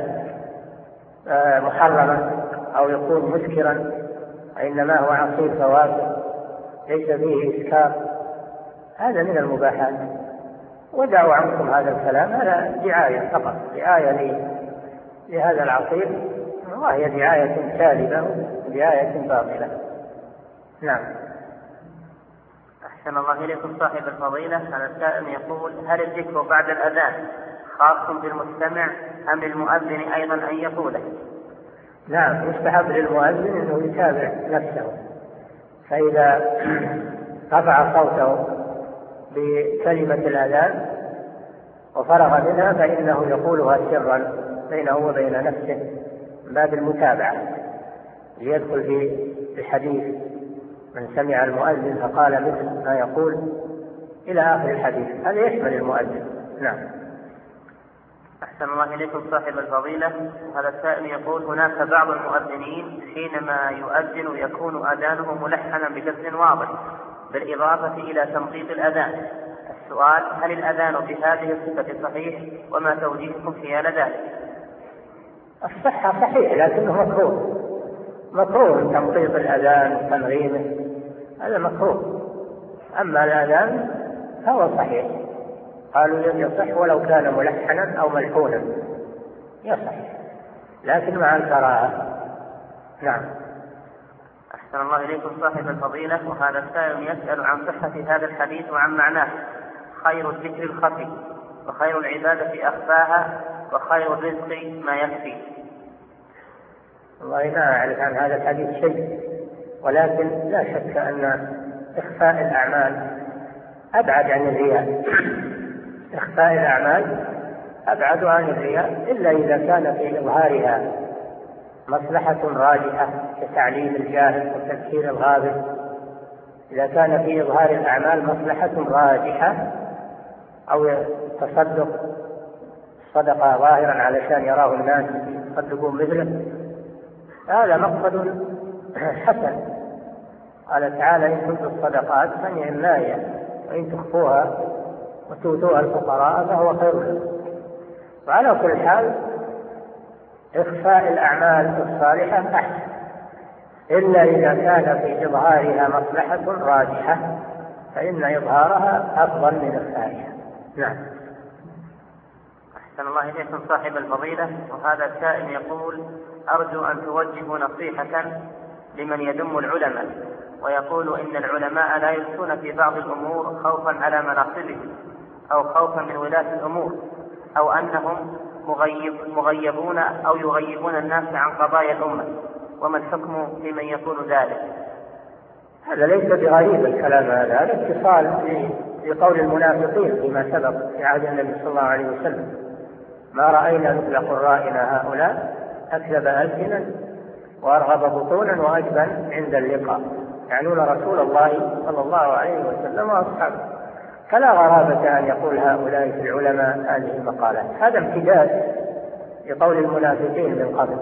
محرمة أو يكون مسكرا، وإنما هو عصير فواكه ليس فيه إسكار، هذا من المباحات. ودعوا عنكم هذا الكلام، هذا دعاية فقط، دعاية لهذا العصير، وهي دعاية كاذبة ودعاية باطلة. نعم. أحسن الله إليكم صاحب الفضيلة. هذا السائل يقول: هل الذكر بعد الأذان خاص بالمستمع أم للمؤذن أيضا أن يقوله؟ نعم، يستحب للمؤذن أنه يتابع نفسه، فإذا رفع صوته بكلمة الأذان وفرغ منها فإنه يقولها سرا بينه وبين نفسه من باب المتابعة، ليدخل في الحديث: من سمع المؤذن فقال مثل ما يقول إلى آخر الحديث، هذا يشمل المؤذن. نعم. أحسن الله إليكم صاحب الفضيلة. هذا السائل يقول: هناك بعض المؤذنين حينما يؤذن يكون أذانه ملحنا بلفظ واضح بالإضافة إلى تمطيط الأذان. السؤال: هل الأذان بهذه الصفة صحيح؟ وما توجيهكم حيال ذلك؟ الصحة صحيح، لكنه مكروه تمطيط الأذان وتنغيمه، هذا مكروه. أما الأذان فهو صحيح، قالوا يصح ولو كان ملحنا أو ملحونا، يصح لكن مع الكراهة. نعم. أحسن الله إليكم صاحب الفضيلة. وهذا السائل يسأل عن صحة هذا الحديث وعن معناه: خير الذكر الخفي، وخير العبادة أخفاها، وخير الرزق ما يكفي. والله ما أعرف عن هذا الحديث شيء، ولكن لا شك أن إخفاء الأعمال أبعد عن الرياء. إخفاء الأعمال أبعد عن الرياء، إلا إذا كان في إظهارها مصلحة راجحة كتعليم الجاهل وتذكير الغافل. إذا كان في إظهار الأعمال مصلحة راجحة أو تصدق صدقة ظاهرا علشان يراه الناس يصدقون مثله، هذا مقصد حسن. قال تعالى: إن تبدوا الصدقات فنعما هي، وإن تخفوها وتؤتوها الفقراء فهو خير لكم. وعلى كل حال إخفاء الأعمال الصالحة أحسن، إلا إذا كان في إظهارها مصلحة راجحة فإن إظهارها أفضل من إخفائها. نعم. أحسن الله إليكم صاحب الفضيلة. وهذا السائل يقول: أرجو أن توجهوا نصيحة لمن يذم العلماء ويقول إن العلماء لا يفتون في بعض الأمور خوفا على مناصبهم أو خوفا من ولاة الأمور، أو أنهم مغيبون أو يغيبون الناس عن قضايا الأمة، وما الحكم في من يقول ذلك؟ هذا ليس بغريب الكلام، هذا اتصال بقول المنافقين فيما سبق في عهد النبي صلى الله عليه وسلم: ما رأينا مثل قرائنا هؤلاء أكذب ألسنا وأرغب بطونا وأجبن عند اللقاء، يعنون رسول الله صلى الله عليه وسلم وأصحابه. فلا غرابة أن يقول هؤلاء في العلماء هذه المقالات. هذا امتداد لقول المنافقين من قبل،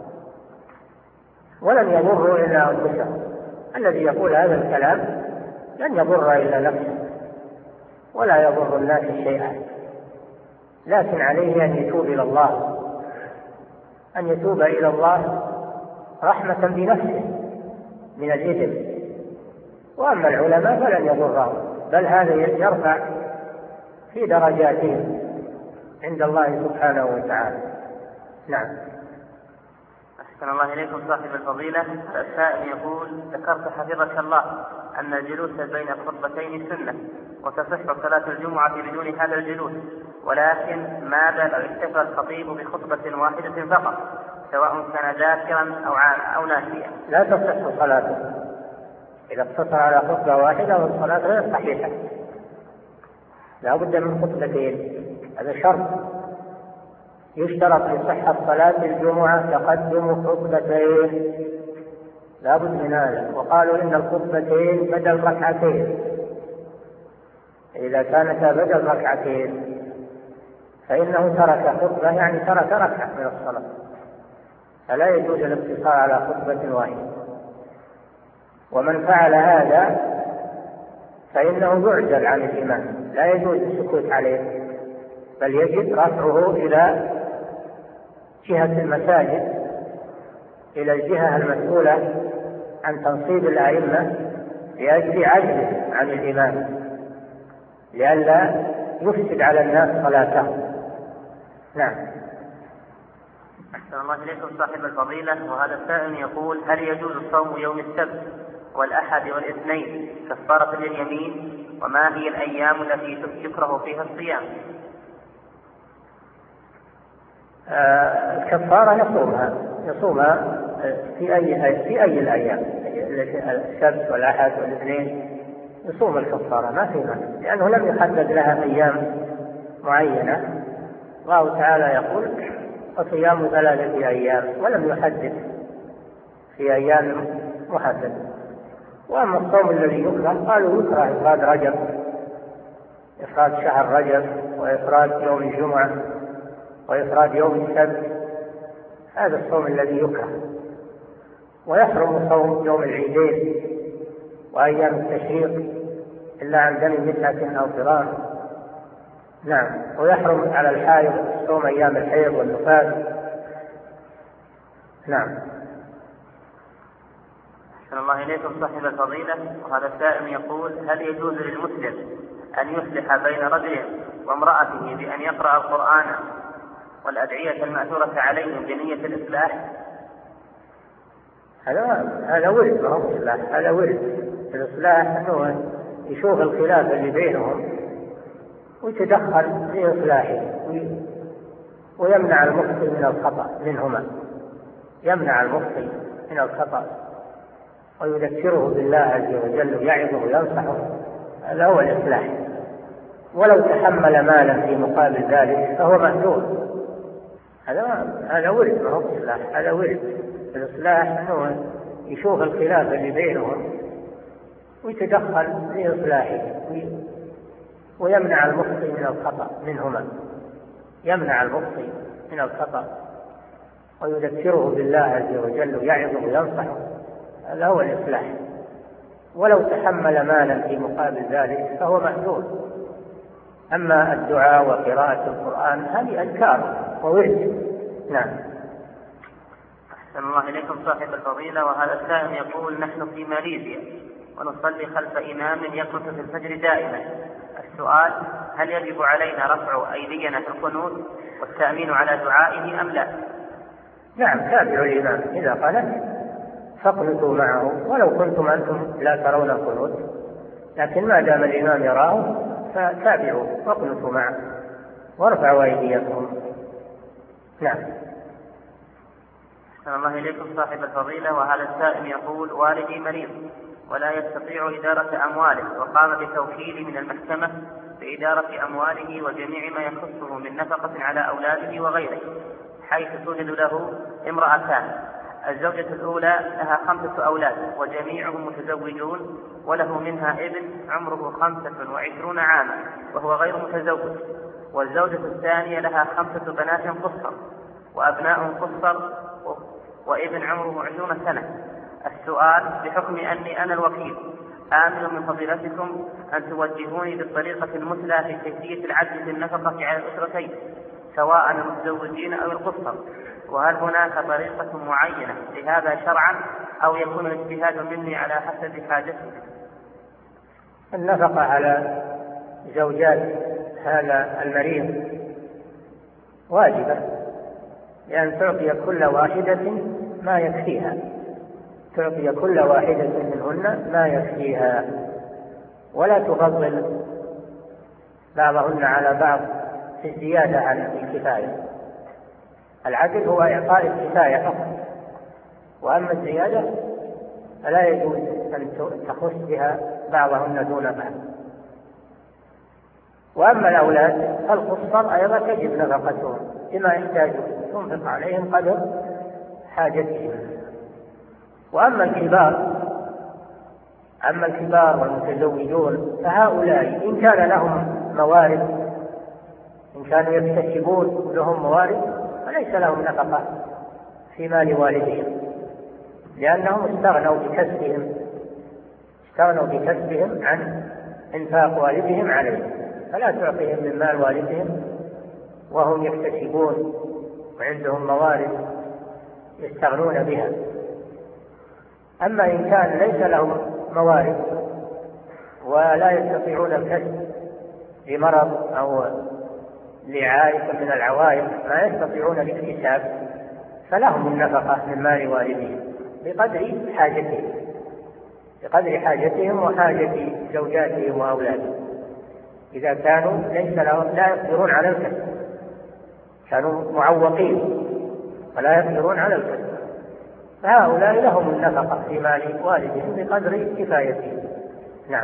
ولن يضروا إلا أنفسهم. الذي يقول هذا الكلام لن يضر إلا نفسه ولا يضر الناس شيئا، لكن عليه أن يتوب إلى الله، أن يتوب إلى الله رحمة بنفسه من الإثم. وأما العلماء فلن يضرهم، بل هذا يرفع في درجاتهم عند الله سبحانه وتعالى. نعم. أحسن الله إليكم صاحب الفضيلة. السائل يقول: ذكرت حفظك الله أن الجلوس بين الخطبتين سنة وتصح صلاة الجمعة بدون هذا الجلوس، ولكن ماذا لو اكتفى الخطيب بخطبة واحدة فقط سواء كان ذاكرا أو ناسيا؟ لا تصح صلاته إذا اقتصر على خطبة واحدة، والصلاة غير صحيحة، لا بد من خطبتين، هذا شرط يشترط لصحة صلاة الجمعة تقدم خطبتين، لا بد من هذا. وقالوا إن الخطبتين بدل ركعتين، إذا كانتا بدل ركعتين فإنه ترك خطبة، يعني ترك ركعة من الصلاة، فلا يجوز الاقتصار على خطبة واحدة. ومن فعل هذا فإنه يعزل عن الإمام، لا يجوز السكوت عليه، بل يجب رفعه إلى جهة المساجد، إلى الجهة المسؤولة عن تنصيب الأئمة لأجل عجزه عن الإمام، لئلا يفسد على الناس صلاتهم. نعم. أحسن الله إليكم صاحب الفضيلة. وهذا السائل يقول: هل يجوز الصوم يوم السبت والأحد والاثنين كفارة لليمين؟ وما هي الأيام التي يكره فيها الصيام؟ الكفارة يصومها في أي الأيام، السبت والأحد والاثنين يصوم الكفارة، ما في مانع، لأنه لم يحدد لها أيام معينة. الله تعالى يقول: وصيام 3 أيام، ولم يحدد في أيام محددة. وأما الصوم الذي يكره، قالوا يكره إفراد رجب، إفراد شهر رجب، وإفراد يوم الجمعة، وإفراد يوم السبت، هذا الصوم الذي يكره. ويحرم صوم يوم العيدين وأيام التشريق إلا عن دم متعة أو قران. نعم. ويحرم على الحائض صوم أيام الحيض والنفاس. نعم. أحسن الله إليكم صاحب الفضيلة. وهذا السائل يقول: هل يجوز للمسلم أن يصلح بين رجل وامرأته بأن يقرأ القرآن والأدعية المأثورة عليهم بنية الإصلاح؟ هذا ورد، ما هو إصلاح، هذا ورد. الإصلاح أنه يشوف الخلاف اللي بينهم ويتدخل في إصلاحه ويمنع المخطئ من الخطأ منهما، يمنع المخطئ من الخطأ ويذكره بالله عز وجل، يعظه وينصحه. هذا هو الإصلاح. ولو تحمل مالا في مقابل ذلك فهو مأجور. هذا ورد، ما هو إصلاح، هذا ورد. الإصلاح أنه يشوف الخلاف اللي بينهم ويتدخل في إصلاحه ويمنع المخطئ من الخطأ منهما، يمنع المخطئ من الخطأ ويذكره بالله عز وجل، يعظه وينصحه. هذا هو الإصلاح. ولو تحمل مالا في مقابل ذلك فهو مأجور. أما الدعاء وقراءة القرآن هذه أذكار وورد. نعم. أحسن الله إليكم صاحب الفضيلة. وهذا السائل يقول: نحن في ماليزيا ونصلي خلف إمام يقنط في الفجر دائما. السؤال: هل يجب علينا رفع أيدينا في القنوت والتأمين على دعائه أم لا؟ نعم، تابعوا الإمام إذا قنت فاقنطوا معه، ولو كنتم أنتم لا ترون القنوت، لكن ما دام الإمام يراه فتابعوا واقنطوا معه وارفعوا أيديكم. نعم. أحسن الله إليكم صاحب الفضيلة. وهذا السائل يقول: والدي مريض ولا يستطيع إدارة أمواله، وقام بتوكيل من المحكمة بإدارة أمواله وجميع ما يخصه من نفقة على أولاده وغيره، حيث توجد له امرأتان. الزوجة الأولى لها 5 أولاد وجميعهم متزوجون، وله منها ابن عمره 25 عاما وهو غير متزوج. والزوجة الثانية لها 5 بنات قصر وأبناء قصر وابن عمره 20 سنة. السؤال: بحكم أني أنا الوكيل آمل من فضيلتكم أن توجهوني بالطريقة المثلى في كيفية العدل في النفقة على الأسرتين سواء المتزوجين أو القصر، وهل هناك طريقة معينة لهذا شرعا أو يكون الاجتهاد مني على حسب حاجتي؟ النفقة على زوجات هذا المريض واجبة، لأن تعطي كل واحدة ما يكفيها، تعطي كل واحدة منهن ما يكفيها، ولا تفضل بعضهن على بعض في الزيادة عن الكفاية. العدل هو إعطاء الكفاية فقط، وأما الزيادة فلا يجوز أن تخص بها بعضهن دون بعض. وأما الأولاد فالقصر أيضا تجب نفقتهم بما يحتاجون، تنفق عليهم قدر حاجتهم. وأما الكبار والمتزوجون فهؤلاء إن كان لهم موارد، إن كانوا يكتسبون لهم موارد فليس لهم نفقة في مال والدهم، لأنهم استغنوا بكسبهم عن إنفاق والدهم عليهم، فلا تعطيهم من مال والدهم وهم يكتسبون وعندهم موارد يستغنون بها. أما إن كان ليس لهم موارد ولا يستطيعون الكسب لمرض أو لعائق من العوائق ما يستطيعون الاكتساب، فلهم النفقة من مال والدهم بقدر حاجتهم وحاجة زوجاتهم وأولادهم. إذا كانوا لا يقدرون على الكسب، كانوا معوقين ولا يقدرون على الكسب، فهؤلاء لهم النفقة في مال والدهم بقدر كفايتهم. نعم.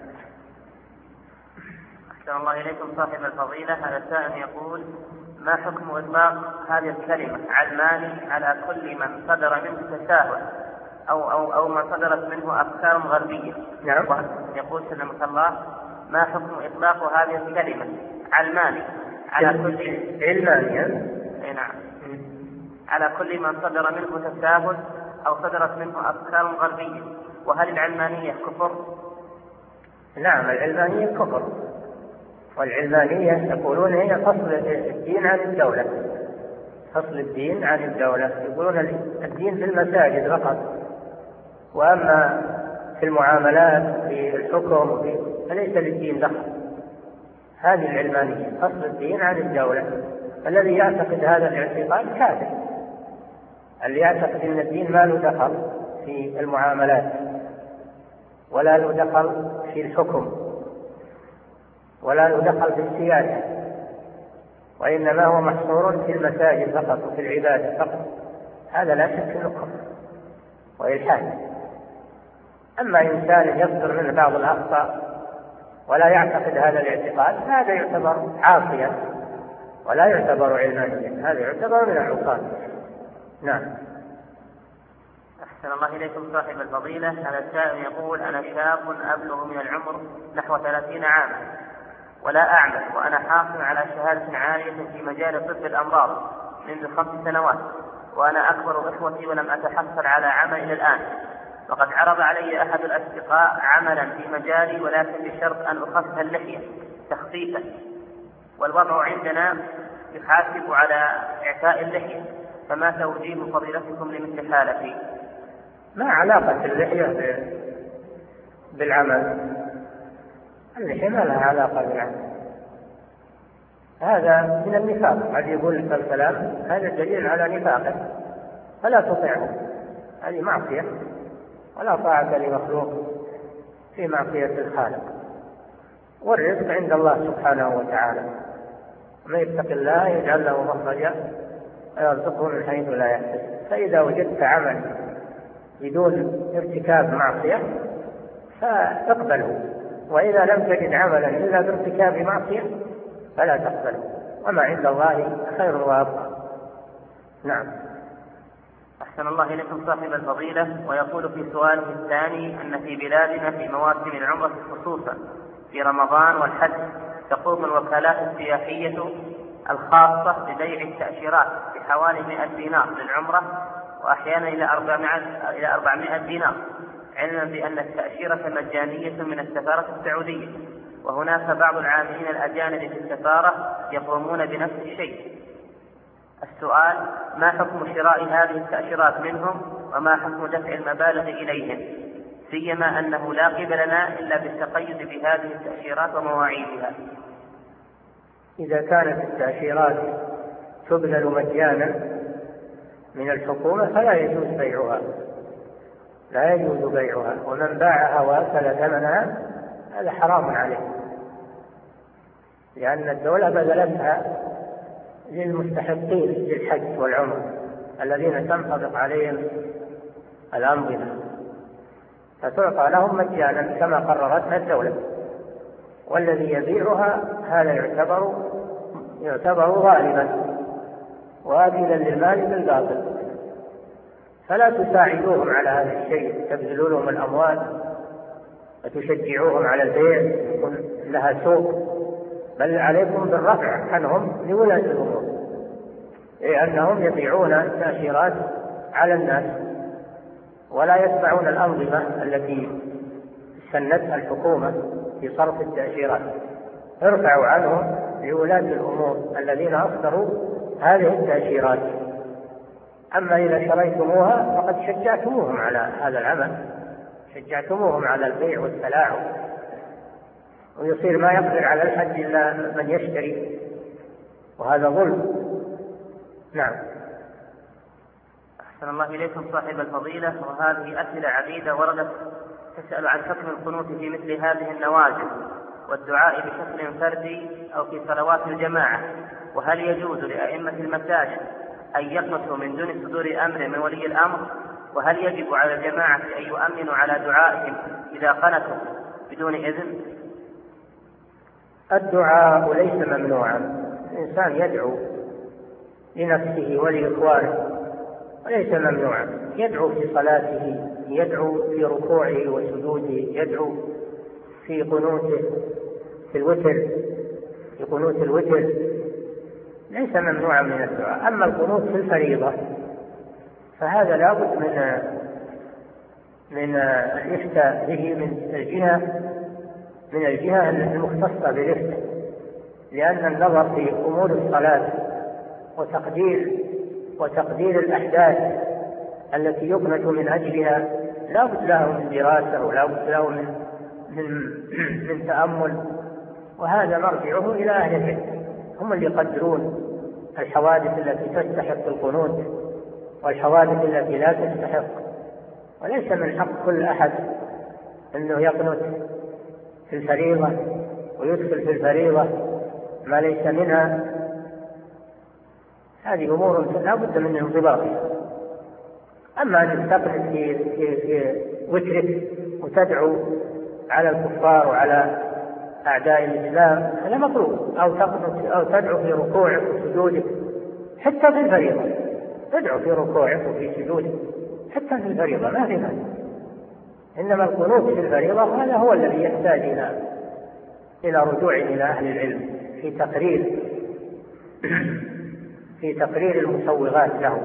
أحسن الله إليكم صاحب الفضيلة. هذا السائل يقول: ما حكم إطلاق هذه الكلمة علماني على كل من صدر منه تساهل أو ما صدرت منه أفكار غربية؟ نعم. يقول سلمك الله: ما حكم إطلاق هذه الكلمة علماني علمانيا. نعم. على كل من صدر منه تساهل أو صدرت منه أفكار غربية. وهل العلمانية كفر؟ نعم، العلمانية كفر. والعلمانية يقولون هي فصل الدين عن الدولة، فصل الدين عن الدولة. يقولون الدين في المساجد فقط، وأما في المعاملات في الحكم فليس للدين دخل. هذه العلمانية، فصل الدين عن الدولة. الذي يعتقد هذا الاعتقاد كافر. اللي يعتقد أن الدين ما له دخل في المعاملات ولا له دخل في الحكم ولا له دخل في السياسة، وإنما هو محصور في المساجد فقط وفي العبادة فقط، هذا لا شك أنه كفر وإلحاد. أما إنسان يصدر منه بعض الأخطاء ولا يعتقد هذا الاعتقاد، هذا يعتبر عاصيا ولا يعتبر علمانيا، هذا يعتبر من العصاة. نعم. أحسن الله إليكم صاحب الفضيلة. هذا السائل يقول: أنا شاب أبلغ من العمر نحو 30 عاما ولا أعمل، وأنا حاصل على شهادة عالية في مجال طب الأمراض منذ 5 سنوات، وأنا أكبر إخوتي ولم أتحصل على عمل إلى الآن. وقد عرض علي أحد الأصدقاء عملا في مجالي، ولكن بشرط أن أخفف اللحية تخفيفا، والوضع عندنا يحاسب على إعفاء اللحية، فما توجيه فضيلتكم لمثل حالتي؟ ما علاقة اللحية بالعمل؟ اللحية ما لها علاقة بالعمل، هذا من النفاق. قد يقول لك الكلام هذا دليل على نفاقه، فلا تطيعه، هذه معصية، ولا طاعة لمخلوق في معصية الخالق. والرزق عند الله سبحانه وتعالى، ومن يتق الله يجعل له مخرجا ويرزقه من حيث لا يحتسب. فإذا وجدت عمل بدون ارتكاب معصية فاقبله، وإذا لم تجد عملا إلا بارتكاب معصية فلا تقبله، وما عند الله خير وأبقى. نعم. أحسن الله إليكم صاحب الفضيلة. ويقول في سؤاله الثاني أن في بلادنا في مواسم العمرة خصوصا في رمضان والحج تقوم الوكالات السياحية الخاصة ببيع التأشيرات بحوالي 100 دينار للعمرة، وأحيانا إلى 400 دينار، علما بأن التأشيرة مجانية من السفارة السعودية، وهناك بعض العاملين الأجانب في السفارة يقومون بنفس الشيء. السؤال: ما حكم شراء هذه التأشيرات منهم، وما حكم دفع المبالغ إليهم، سيما أنه لا قبل لنا إلا بالتقيد بهذه التأشيرات ومواعيدها؟ إذا كانت التأشيرات تبذل مجانا من الحكومة فلا يجوز بيعها، لا يجوز بيعها، ومن باعها وأكل ثمنها هذا حرام عليه، لأن الدولة بذلتها للمستحقين للحج والعمرة الذين تنطبق عليهم الأنظمة، فتعطى لهم مجانا كما قررتها الدولة، والذي يبيعها هذا يعتبر ظالما وآكلا للمال بالباطل. فلا تساعدوهم على هذا الشيء، تبذلوا لهم الأموال وتشجعوهم على البيع يكون لها سوق، بل عليكم بالرفع عنهم لولاة الأمور، لأنهم يبيعون التأشيرات على الناس ولا يتبعون الأنظمة التي سنتها الحكومة في صرف التأشيرات. ارفعوا عنهم لولاة الأمور الذين أصدروا هذه التأشيرات. أما إذا شريتموها فقد شجعتموهم على هذا العمل، شجعتموهم على البيع والتلاعب، ويصير ما يقدر على الحج إلا من يشتري، وهذا ظلم. نعم. أحسن الله إليكم صاحب الفضيلة. وهذه أسئلة عديدة وردت تسأل عن حكم القنوت في مثل هذه النوازل والدعاء بشكل فردي أو في صلوات الجماعة، وهل يجوز لأئمة المساجد أن يقنطوا من دون صدور أمر من ولي الأمر، وهل يجب على الجماعة أن يؤمنوا على دعائهم إذا قنطوا بدون إذن؟ الدعاء ليس ممنوعا، الإنسان يدعو لنفسه ولإخوانه وليس ممنوعا، يدعو في صلاته، يدعو في ركوعه وسجوده، يدعو في قنوته في الوتر، في قنوت الوتر ليس ممنوعا من الدعاء. أما القنوت في الفريضة فهذا لا بد من الإفتاء به من الجهة المختصة بالإفتاء، لأن النظر في أمور الصلاة وتقدير الأحداث التي يقنت من أجلها لا بد له من دراسة ولا بد له من تأمل، وهذا مرجعه إلى أهل العلم، هم اللي يقدرون الحوادث التي تستحق القنوت والحوادث التي لا تستحق. وليس من حق كل أحد أنه يقنت في الفريضة ويدخل في الفريضة ما ليس منها. هذه أمور لا بد من انضباطها. أما أن تقنت في وترك وتدعو على الكفار وعلى أعداء الإسلام هذا مطلوب، أو تدعو في ركوعك وسجودك حتى في الفريضة، تدعو في ركوعك وفي سجودك حتى في الفريضة ما في مانع. إنما القنوت في الفريضة هذا هو الذي يحتاج إلى رجوع إلى أهل العلم في تقرير المسوغات له.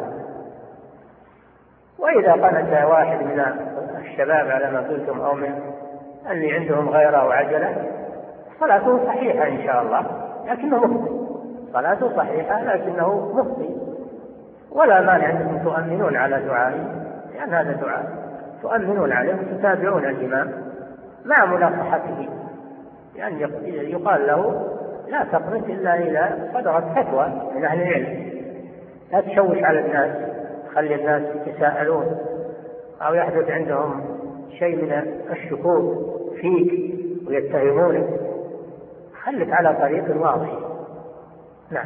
وإذا قنت واحد من الشباب على ما قلتم أو من اللي عندهم غيره وعجلة صلاته صحيحة إن شاء الله، لكنه مخطئ، صلاته صحيحة لكنه مخطئ، ولا مانع أنكم تؤمنون على دعائه، لأن هذا دعاء تؤمنون عليه وتتابعون الإمام مع مناصحته، لأن يقال له لا تقنط إلا إذا صدرت فتوى من أهل العلم، لا تشوش على الناس، خلي الناس يتساءلون أو يحدث عندهم شيء من الشكوك فيك ويتهمونك، خلك على طريق واضح. نعم.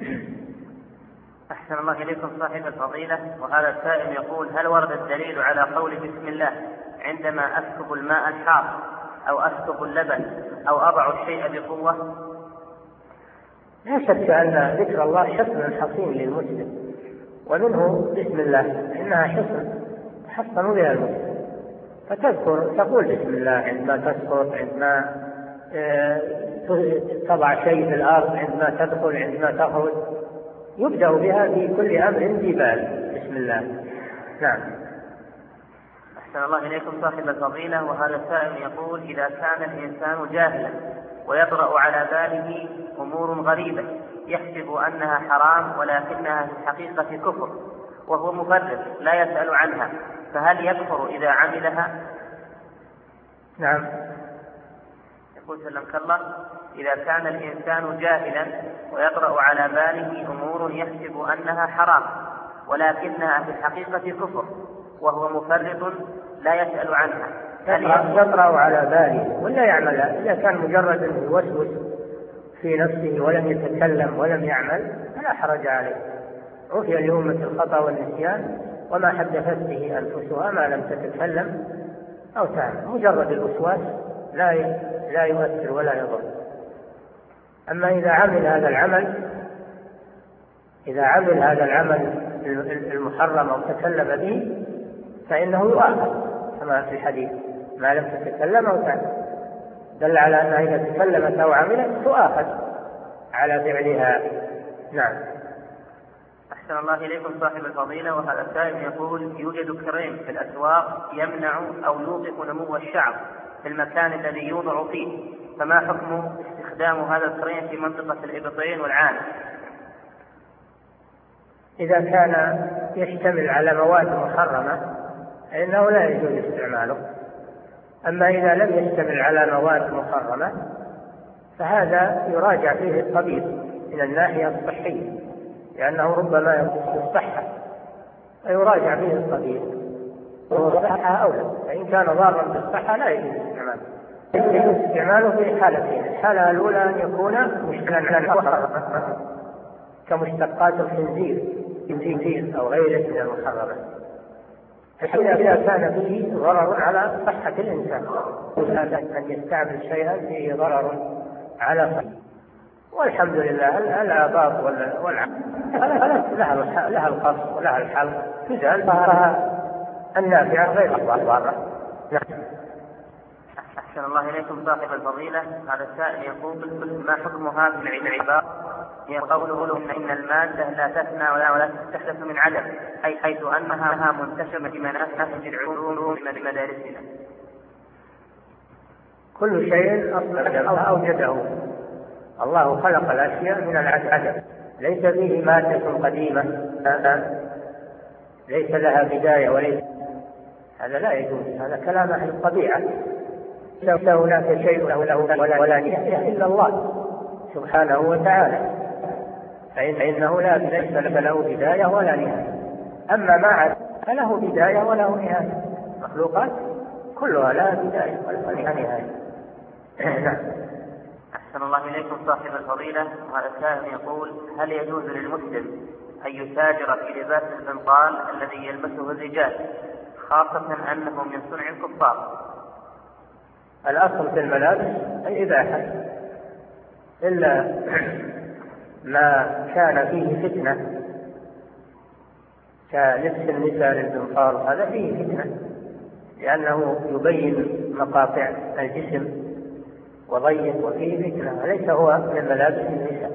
أحسن الله إليكم صاحب الفضيلة. وهذا السائل يقول: هل ورد الدليل على قول بسم الله عندما أسكب الماء الحار أو أسكب اللبن أو أضع الشيء بقوة؟ لا شك أن ذكر الله حصن حصين للمسلم، ومنه بسم الله إنها حصن تحصن بها المسلم، تقول بسم الله عندما تسقط، عندما تضع شيء في الأرض، عندما تدخل، عندما تخرج، يبدأ بها في كل أمر ذي بال. بسم الله. نعم. أحسن الله إليكم صاحب الفضيلة. وهذا السائل يقول: إذا كان الإنسان جاهلا ويطرأ على باله أمور غريبة يحسب أنها حرام ولكنها في الحقيقة كفر، وهو مفرط لا يسأل عنها، فهل يكفر إذا عملها؟ نعم. يقول سلمك الله: إذا كان الإنسان جاهلا ويطرأ على باله أمور يحسب أنها حرام ولكنها في الحقيقة كفر، وهو مفرط لا يسأل عنها، يطرأ على باله ولا يعملها؟ إذا كان مجرد أنه يوسوس في نفسه ولم يتكلم ولم يعمل فلا حرج عليه، عفي لأمة الخطأ والنسيان وما حدثت به أنفسها ما لم تتكلم أو تعمل. مجرد الوسواس لا يؤثر ولا يضر. أما إذا عمل هذا العمل المحرم أو تكلم به فإنه يؤاخذ كما في الحديث: ما لم تتكلم أو تعمل، دل على أنها إذا تكلمت أو عملت تؤاخذ على فعلها. نعم. أحسن الله إليكم صاحب الفضيلة. وهذا السائل يقول: يوجد كريم في الأسواق يمنع أو يوقف نمو الشعر في المكان الذي يوضع فيه، فما حكم استخدام هذا الكريم في منطقة الإبطين والعانة؟ إذا كان يشتمل على مواد محرمة فإنه لا يجوز استعماله. أما إذا لم يشتمل على مواد محرمة فهذا يراجع فيه الطبيب من الناحية الصحية، لأنه ربما يصيب الصحة فيراجع فيه الطبيب والصحة أولى. فإن كان ضارا بالصحة لا يجوز استعماله. يجوز استعماله في حالتين: الحالة الأولى أن يكون مشتملا كمشتقات الخنزير أو غيره من المحرمات، إذا كان فيه ضرر على صحة الإنسان، أن يستعمل شيئا فيه ضرر على صحته. والحمد لله الآباط والعقل لها القص ولها الحلق تزال ظهرها النافعة غير الضارة. أحسن الله إليكم صاحب الفضيلة. هذا السائل يقول: ما حكم هذه العبارة هي قوله إن المادة لا تفنى ولا تستحدث من عدم، حيث أنها منتشرة في مناهج العلوم في مدارسنا. كل شيء أوجده الله، خلق الأشياء من العدم، ليس فيه مادة قديمة ليس لها بداية وليس، هذا لا يجوز، هذا كلام أهل الطبيعة. ليس هناك شيء ولا نهاية إلا الله سبحانه وتعالى، فإنه ليس له بداية ولا نهاية. أما ما عدا فله بداية وله نهاية، مخلوقات كلها لا بداية ولا نهاية. نعم. أحسن الله إليكم صاحب الفضيلة. وهذا السائل يقول: هل يجوز للمسلم أن يتاجر في لباس البنطال الذي يلبسه الرجال، خاصة أنه من صنع الكفار؟ الأصل في الملابس الإباحة، إلا ما كان فيه فتنة كلبس النساء للبنطال، هذا فيه فتنة لأنه يبين مقاطع الجسم وضيق وفيه فتنة، ليس هو من ملابس النساء.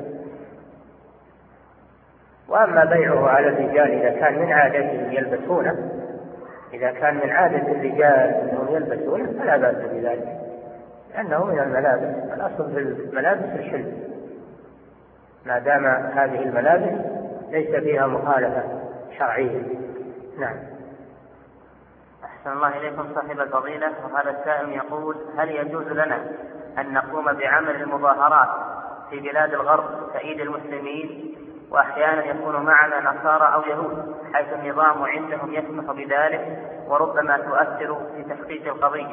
وأما بيعه على الرجال إذا كان من عادتهم يلبسونه، إذا كان من عادة الرجال أنهم يلبسونه فلا بأس بذلك، لأنه من الملابس. الأصل في الملابس الحل، ما دام هذه الملابس ليس فيها مخالفة شرعية. نعم. أحسن الله إليكم صاحب الفضيلة. وهذا السائل يقول: هل يجوز لنا أن نقوم بعمل المظاهرات في بلاد الغرب تأييد المسلمين، وأحيانا يكون معنا نصارى أو يهود، حيث النظام عندهم يسمح بذلك وربما تؤثر في تحقيق القضية؟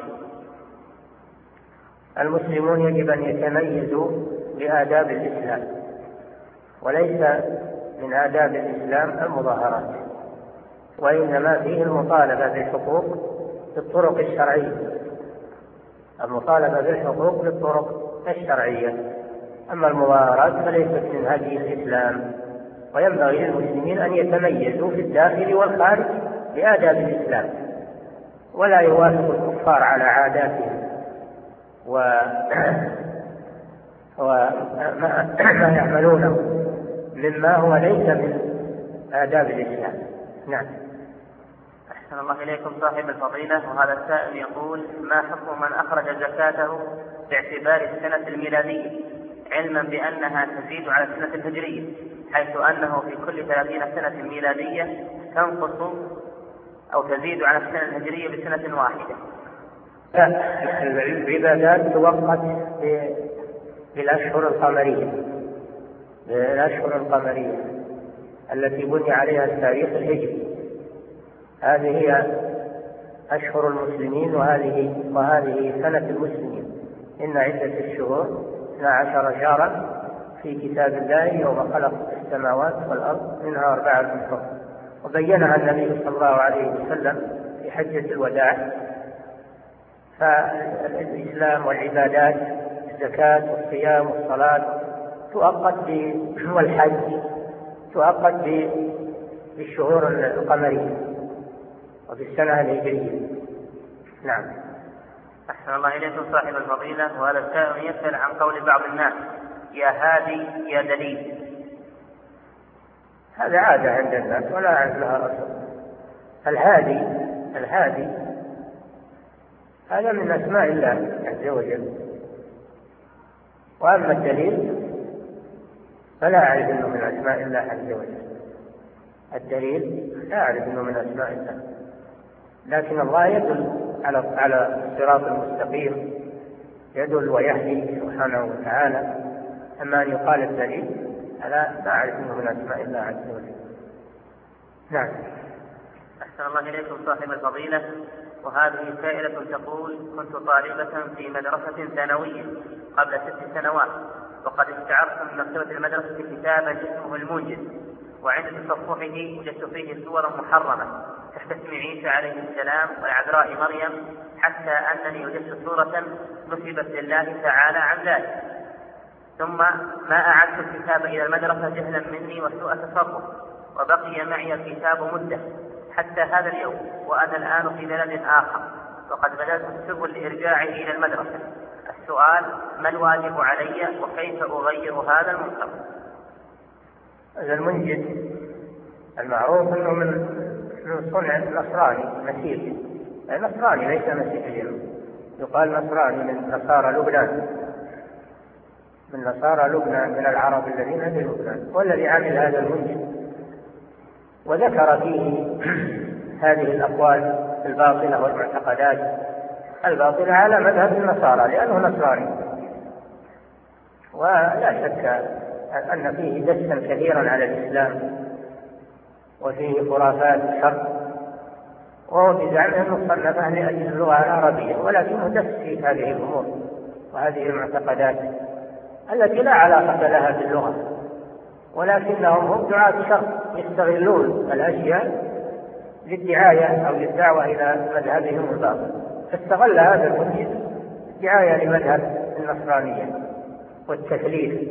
المسلمون يجب أن يتميزوا بآداب الإسلام، وليس من آداب الإسلام المظاهرات، وإنما فيه المطالبة بالحقوق بالطرق الشرعية، المطالبة بالحقوق بالطرق الشرعية. أما المظاهرات فليست من هدي الإسلام، وينبغي للمسلمين أن يتميزوا في الداخل والخارج بآداب الإسلام، ولا يوافق الكفار على عاداتهم وما يعملونه مما هو ليس من آداب الإسلام. نعم. أحسن الله إليكم صاحب الفضيلة. وهذا السائل يقول: ما حكم من أخرج زكاته باعتبار السنة الميلادية، علما بأنها تزيد على السنة الهجرية، حيث أنه في كل 30 سنة ميلادية تنقص أو تزيد على السنة الهجرية بسنة واحدة؟ العبادات توقت بالأشهر القمرية التي بني عليها التاريخ الهجري. هذه هي أشهر المسلمين، وهذه سنة المسلمين. إن عدة الشهور 12 شهرا في كتاب الله يوم خلق السماوات والأرض، منها 4 حرم، وبينها النبي صلى الله عليه وسلم في حجة الوداع. فالإسلام والعبادات، الزكاة والصيام والصلاة تؤقت والحج تؤقت بالشهور القمرية وبالسنة الهجرية. نعم. أحسن الله إليكم صاحب الفضيلة. وهذا السائل يسأل عن قول بعض الناس: يا هادي يا دليل. هذا عادة عند الناس ولا عاد لها أصل. الهادي هذا من أسماء الله عز وجل، وأما الدليل فلا أعرف أنه من أسماء الله عز وجل. الدليل لا أعرف أنه من أسماء الله، لكن الله يدل على الصراط المستقيم، يدل ويهدي سبحانه وتعالى. أما أن يقال الدليل ألا لا أعرف أنه من أسماء الله عز وجل. نعم. أحسن الله إليكم صاحب الفضيلة. وهذه سائلة تقول: كنت طالبة في مدرسة ثانوية قبل 6 سنوات، وقد استعرت من مكتبة المدرسة كتابا اسمه المنجز، وعند تصفحه وجدت فيه صور محرمة تحت اسم عيسى عليه السلام والعذراء مريم، حتى أنني وجدت صورة نسبت لله تعالى عن ذلك. ثم ما أعدت الكتاب إلى المدرسة جهلا مني وسوء تصرف، وبقي معي الكتاب مدة حتى هذا اليوم، وأنا الآن في بلد آخر، وقد بدأت السبل لإرجاعه إلى المدرسة. السؤال: ما الواجب علي وكيف أغير هذا المنكر؟ هذا المنجد المعروف أنه من صنع النصراني مسيحي، نصراني ليس مسيحيا، يقال نصراني من نصارى لبنان، من نصارى لبنان، من العرب الذين في لبنان، والذي عمل هذا المنجد وذكر فيه هذه الأقوال الباطلة والمعتقدات الباطلة على مذهب النصارى لأنه نصراني. ولا شك أن فيه دسا كثيرا على الإسلام وفيه خرافات الشر، وهو بزعمه أنه صنفه لأجل اللغة العربية، ولكنه دس في هذه الأمور وهذه المعتقدات التي لا علاقة لها باللغة، ولكنهم هم دعاة شر يستغلون الأشياء للدعاية أو للدعوة إلى مذهبهم الباطل. فاستغل هذا المنجد دعاية لمذهب النصرانية والتثليث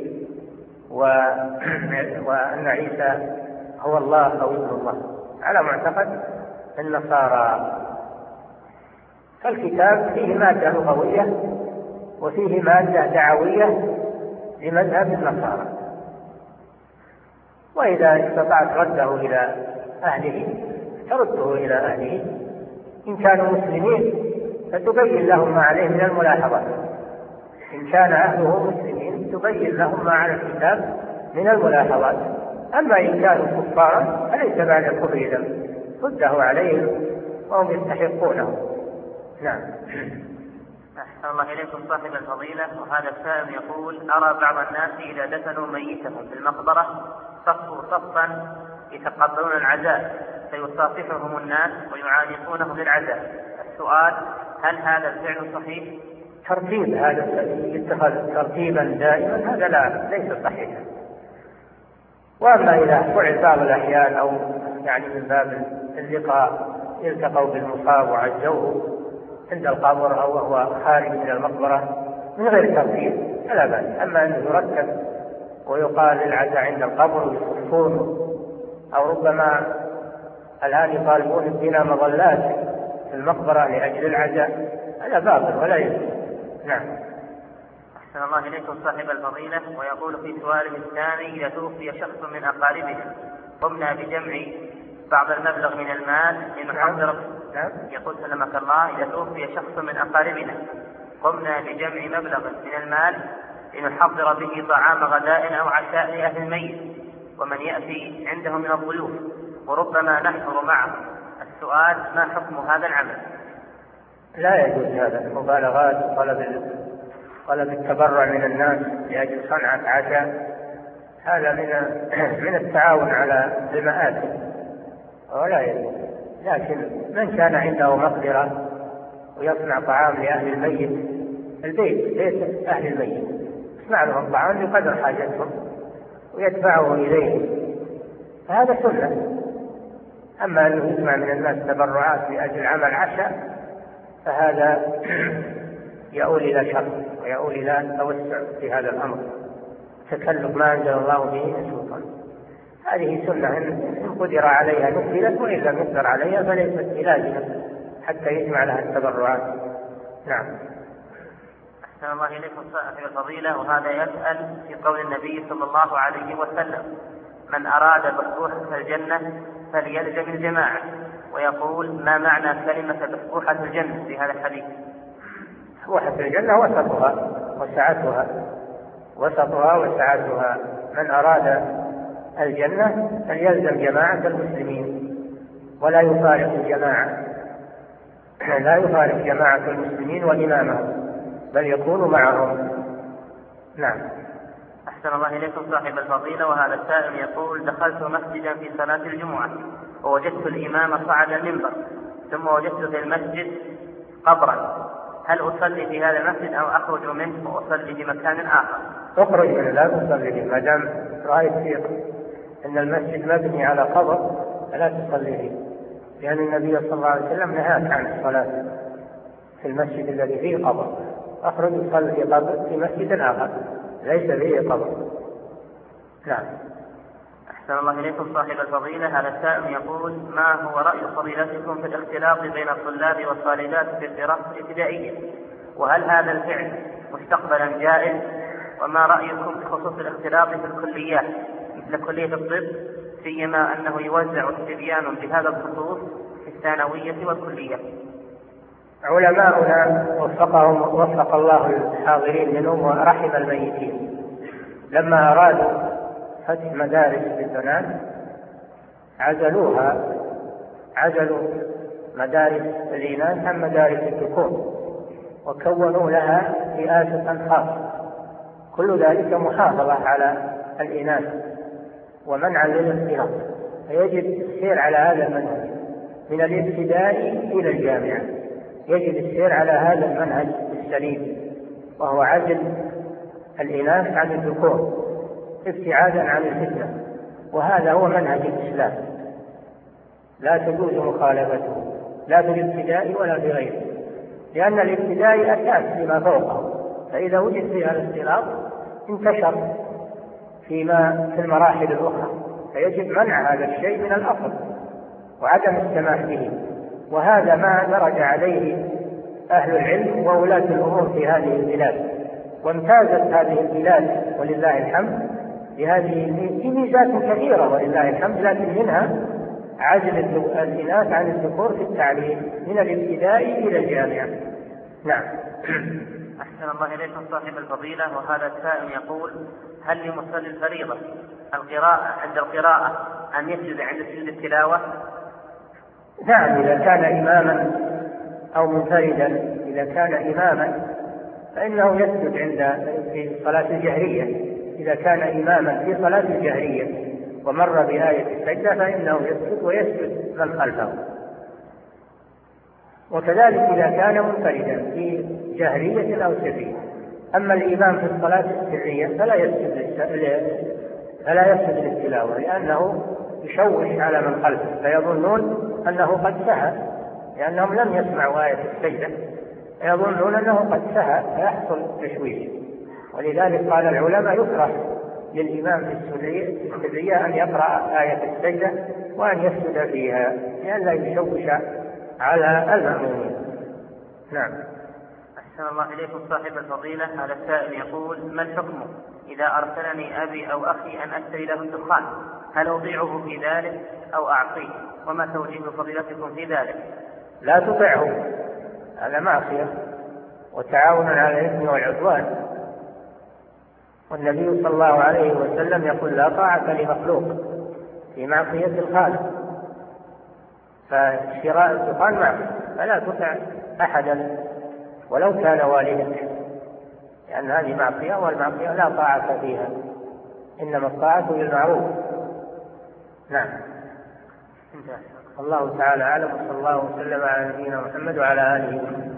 وأن عيسى هو الله أو ابن الله على معتقد النصارى. فالكتاب فيه مادة لغوية وفيه مادة دعوية لمذهب النصارى، وإذا استطعت رده إلى أهله ترده إلى أهله، إن كانوا مسلمين فتبين لهم ما عليه من الملاحظات، إن كان أهله مسلمين تبين لهم ما على الكتاب من الملاحظات، أما إن كانوا كفارا فليس بعد الكفر ذنب، رده عليهم وهم يستحقونه. نعم. أحسن الله إليكم صاحب الفضيلة. وهذا السائل يقول: أرى بعض الناس إذا دفنوا ميتهم في المقبرة صفوا صفا يتقبلون العزاء فيصافحهم الناس ويعانقونهم للعزاء. السؤال: هل هذا الفعل صحيح؟ ترتيب هذا يتخذ ترتيبا دائما هذا ليس صحيحا. وأما إذا فعل بعض الأحيان أو يعني من باب اللقاء التقوا بالمصاب وعزوه عند القبر أو وهو خارج من المقبرة من غير ترتيب فلا بأس. أما أنه يرتب ويقال للعزاء عند القبر ويصفون، أو ربما الآن يطالبون بنا مظلات في المقبرة لأجل العزاء، هذا باطل ولا يجوز. نعم. أحسن الله إليكم صاحب الفضيلة. ويقول في سؤاله الثاني: إذا توفي شخص من أقاربنا قمنا بجمع بعض المبلغ من المال لنحضر. يقول سلمك الله: إذا توفي شخص من أقاربنا قمنا بجمع مبلغ من المال لنحضر به طعام غداء أو عشاء لأهل الميت ومن يأتي عنده من الضيوف وربما نحضر معه. السؤال: ما حكم هذا العمل؟ لا يجوز هذا المبالغات وطلب التبرع من الناس لأجل صنعة عشاء، هذا من التعاون على المآثم ولا يجوز. لكن من كان عنده مقدرة ويصنع طعام لأهل الميت، البيت بيت أهل الميت يصنع لهم طعام بقدر حاجتهم ويدفعه إليه، فهذا سنة. أما أنه يسمع من الناس تبرعات لأجل عمل عشاء فهذا يؤول إلى شر ويؤول إلى توسع في هذا الأمر، تكلف ما أنزل الله به من سلطان. هذه سنة إن قدر عليها نفذت، وإن لم يقدر عليها فليست بلازمة حتى يجمع لها التبرعات. نعم. أحسن الله إليكم صاحب الفضيلة. وهذا يسأل في قول النبي صلى الله عليه وسلم: من أراد بحبوحة الجنة فليلزم الجماعة. ويقول: ما معنى كلمة بحبوحة الجنة في هذا الحديث؟ بحبوحة الجنة وسطها وسعتها. من أراد الجنة فليلزم جماعة المسلمين ولا يفارق الجماعة، لا يفارق جماعة المسلمين وإمامهم، بل يكون معهم. نعم. أحسن الله إليكم صاحب الفضيلة. وهذا السائل يقول: دخلت مسجدا في صلاة الجمعة ووجدت الإمام صعد المنبر ثم وجدت في المسجد قبرا، هل أصلي في هذا المسجد أو أخرج منه وأصلي في مكان آخر؟ اخرج منه، لا تصلي فيه. ما دام رأيت فيه أن المسجد مبني على قبر فلا تصلي فيه، لأن النبي صلى الله عليه وسلم نهاك عن الصلاة في المسجد الذي فيه قبر. أخرج وصلي في قبر في مسجد آخر ليس فيه قبر. نعم. أحسن الله إليكم صاحب الفضيلة. هذا السائل يقول: ما هو رأي فضيلتكم في الاختلاط بين الطلاب والطالبات في الدراسة الابتدائية؟ وهل هذا الفعل مستقبلا جائز؟ وما رأيكم بخصوص الاختلاط في الكليات مثل كلية الطب، سيما أنه يوزع استبيان بهذا الخصوص في الثانوية والكلية؟ علماؤنا وفق الله الحاضرين منهم ورحم الميتين، لما أرادوا فتح مدارس للبنات عزلوا مدارس الإناث عن مدارس الذكور، وكونوا لها رئاسة خاصة، كل ذلك محافظة على الإناث ومنعا للاختلاط. فيجب السير على هذا المنهج من الابتدائي إلى الجامعة، يجب السير على هذا المنهج السليم، وهو عزل الإناث عن الذكور ابتعادا عن الفتنة، وهذا هو منهج الإسلام، لا تجوز مخالفته لا في الابتداء ولا في غيره، لأن الابتداء أساس لما فوقه، فإذا وجد فيها الاختلاط انتشر في المراحل الأخرى، فيجب منع هذا الشيء من الأصل وعدم السماح به. وهذا ما درج عليه أهل العلم وولاة الأمور في هذه البلاد، وامتازت هذه البلاد ولله الحمد في ميزات كثيرة ولله الحمد، لكن منها عزل الإناث عن الذكور في التعليم من الابتداء إلى الجامعة. نعم. أحسن الله إليكم صاحب الفضيلة. وهذا السائل يقول: هل لمصلي الفريضة عند القراءة أن يسجد عند سجود التلاوة؟ نعم، إذا كان إماما أو منفردا، إذا كان إماما فإنه يسجد في صلاة الجهرية، إذا كان إماما في صلاة الجهرية ومر بآية السجدة فإنه يسجد ويسجد من خلفه. وكذلك إذا كان منفردا في جهرية أو سرية. أما الإمام في الصلاة السرية فلا يسجد للتلاوة، لأنه يشوش على من خلفه فيظنون أنه قد سهى، لأنهم لم يسمعوا آية السجدة، يظنون أنه قد سهى فيحصل تشويش. ولذلك قال العلماء يكره للإمام في السرية أن يقرأ آية السجدة وأن يسجد فيها لئلا يشوش على المأمومين. نعم. أحسن الله إليكم صاحب الفضيلة. هذا السائل يقول: ما الحكم إذا أرسلني أبي أو أخي أن أشتري له الدخان؟ هل أطيعه في ذلك أو أعصيه؟ وما توجيه فضيلتكم في ذلك؟ لا تطيعه، هذا معصية وتعاون على الإثم والعدوان، والنبي صلى الله عليه وسلم يقول: لا طاعة لمخلوق في معصية الخالق. فشراء الدخان معصية، فلا تطع أحدا ولو كان والدك، لأن هذه معصية، والمعصية لا طاعة فيها، إنما الطاعة بالمعروف. نعم. الله تعالى أعلم، وصلى الله وسلم على نبينا محمد وعلى آله وسلم.